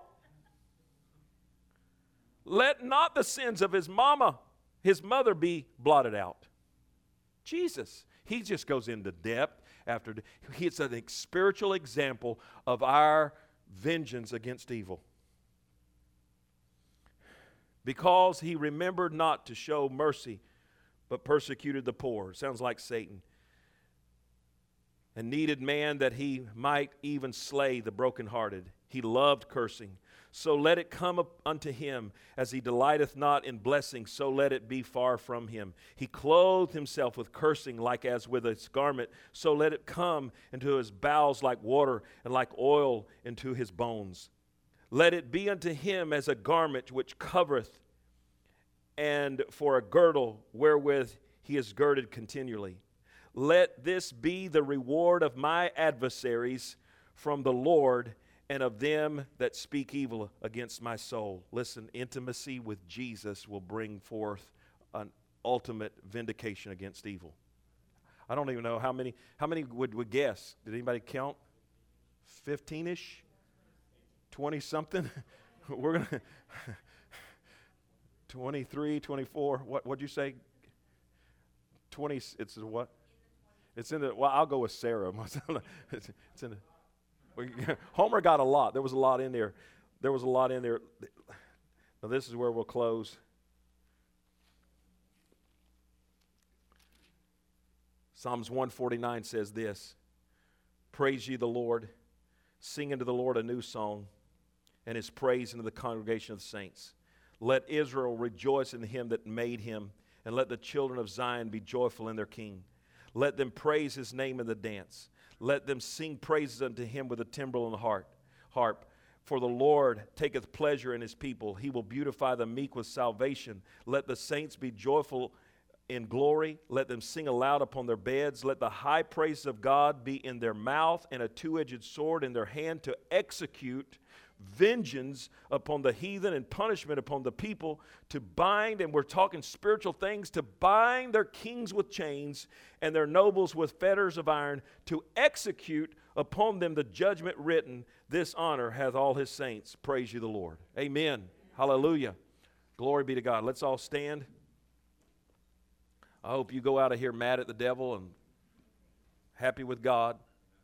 Let not the sins of his mother be blotted out. Jesus, he just goes into depth after. It's a spiritual example of our vengeance against evil. Because he remembered not to show mercy, but persecuted the poor. Sounds like Satan. And needed man that he might even slay the brokenhearted. He loved cursing. So let it come up unto him, as he delighteth not in blessing, so let it be far from him. He clothed himself with cursing like as with his garment, so let it come into his bowels like water, and like oil into his bones. Let it be unto him as a garment which covereth, and for a girdle wherewith he is girded continually. Let this be the reward of my adversaries from the Lord, and of them that speak evil against my soul. Listen, intimacy with Jesus will bring forth an ultimate vindication against evil. I don't even know how many would we guess? Did anybody count? 15-ish? 20-something? We're going to 23, 24. What'd you say? 20, it's what? It's in the, well, I'll go with Sarah. It's in the, Homer got a lot. There was a lot in there. Now this is where we'll close. Psalms 149 says this: Praise ye the Lord, sing unto the Lord a new song, and his praise unto the congregation of the saints. Let Israel rejoice in him that made him, and let the children of Zion be joyful in their king. Let them praise his name in the dance. Let them sing praises unto him with a timbrel and the harp. For the Lord taketh pleasure in his people. He will beautify the meek with salvation. Let the saints be joyful in glory. Let them sing aloud upon their beds. Let the high praises of God be in their mouth, and a two-edged sword in their hand, to execute vengeance upon the heathen and punishment upon the people, to bind, and we're talking spiritual things, to bind their kings with chains and their nobles with fetters of iron, to execute upon them the judgment written. This honor hath all his saints. Praise you the Lord. Amen. Hallelujah. Glory be to God. Let's all stand. I hope you go out of here mad at the devil and happy with God.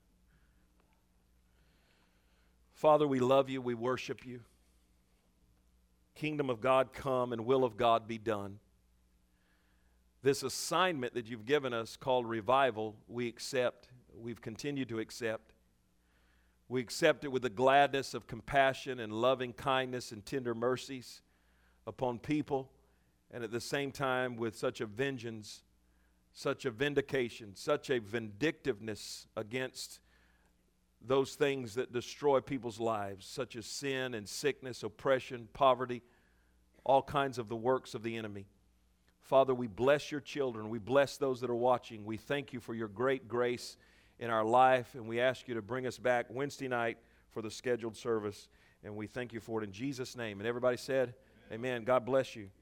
Father, we love you, we worship you. Kingdom of God come and will of God be done. This assignment that you've given us called revival, we accept. We've continued to accept. We accept it with the gladness of compassion and loving kindness and tender mercies upon people, and at the same time with such a vengeance, such a vindication, such a vindictiveness against those things that destroy people's lives, such as sin and sickness, oppression, poverty, all kinds of the works of the enemy. Father, we bless your children. We bless those that are watching. We thank you for your great grace in our life, and we ask you to bring us back Wednesday night for the scheduled service, and we thank you for it in Jesus' name. And everybody said, amen. God bless you.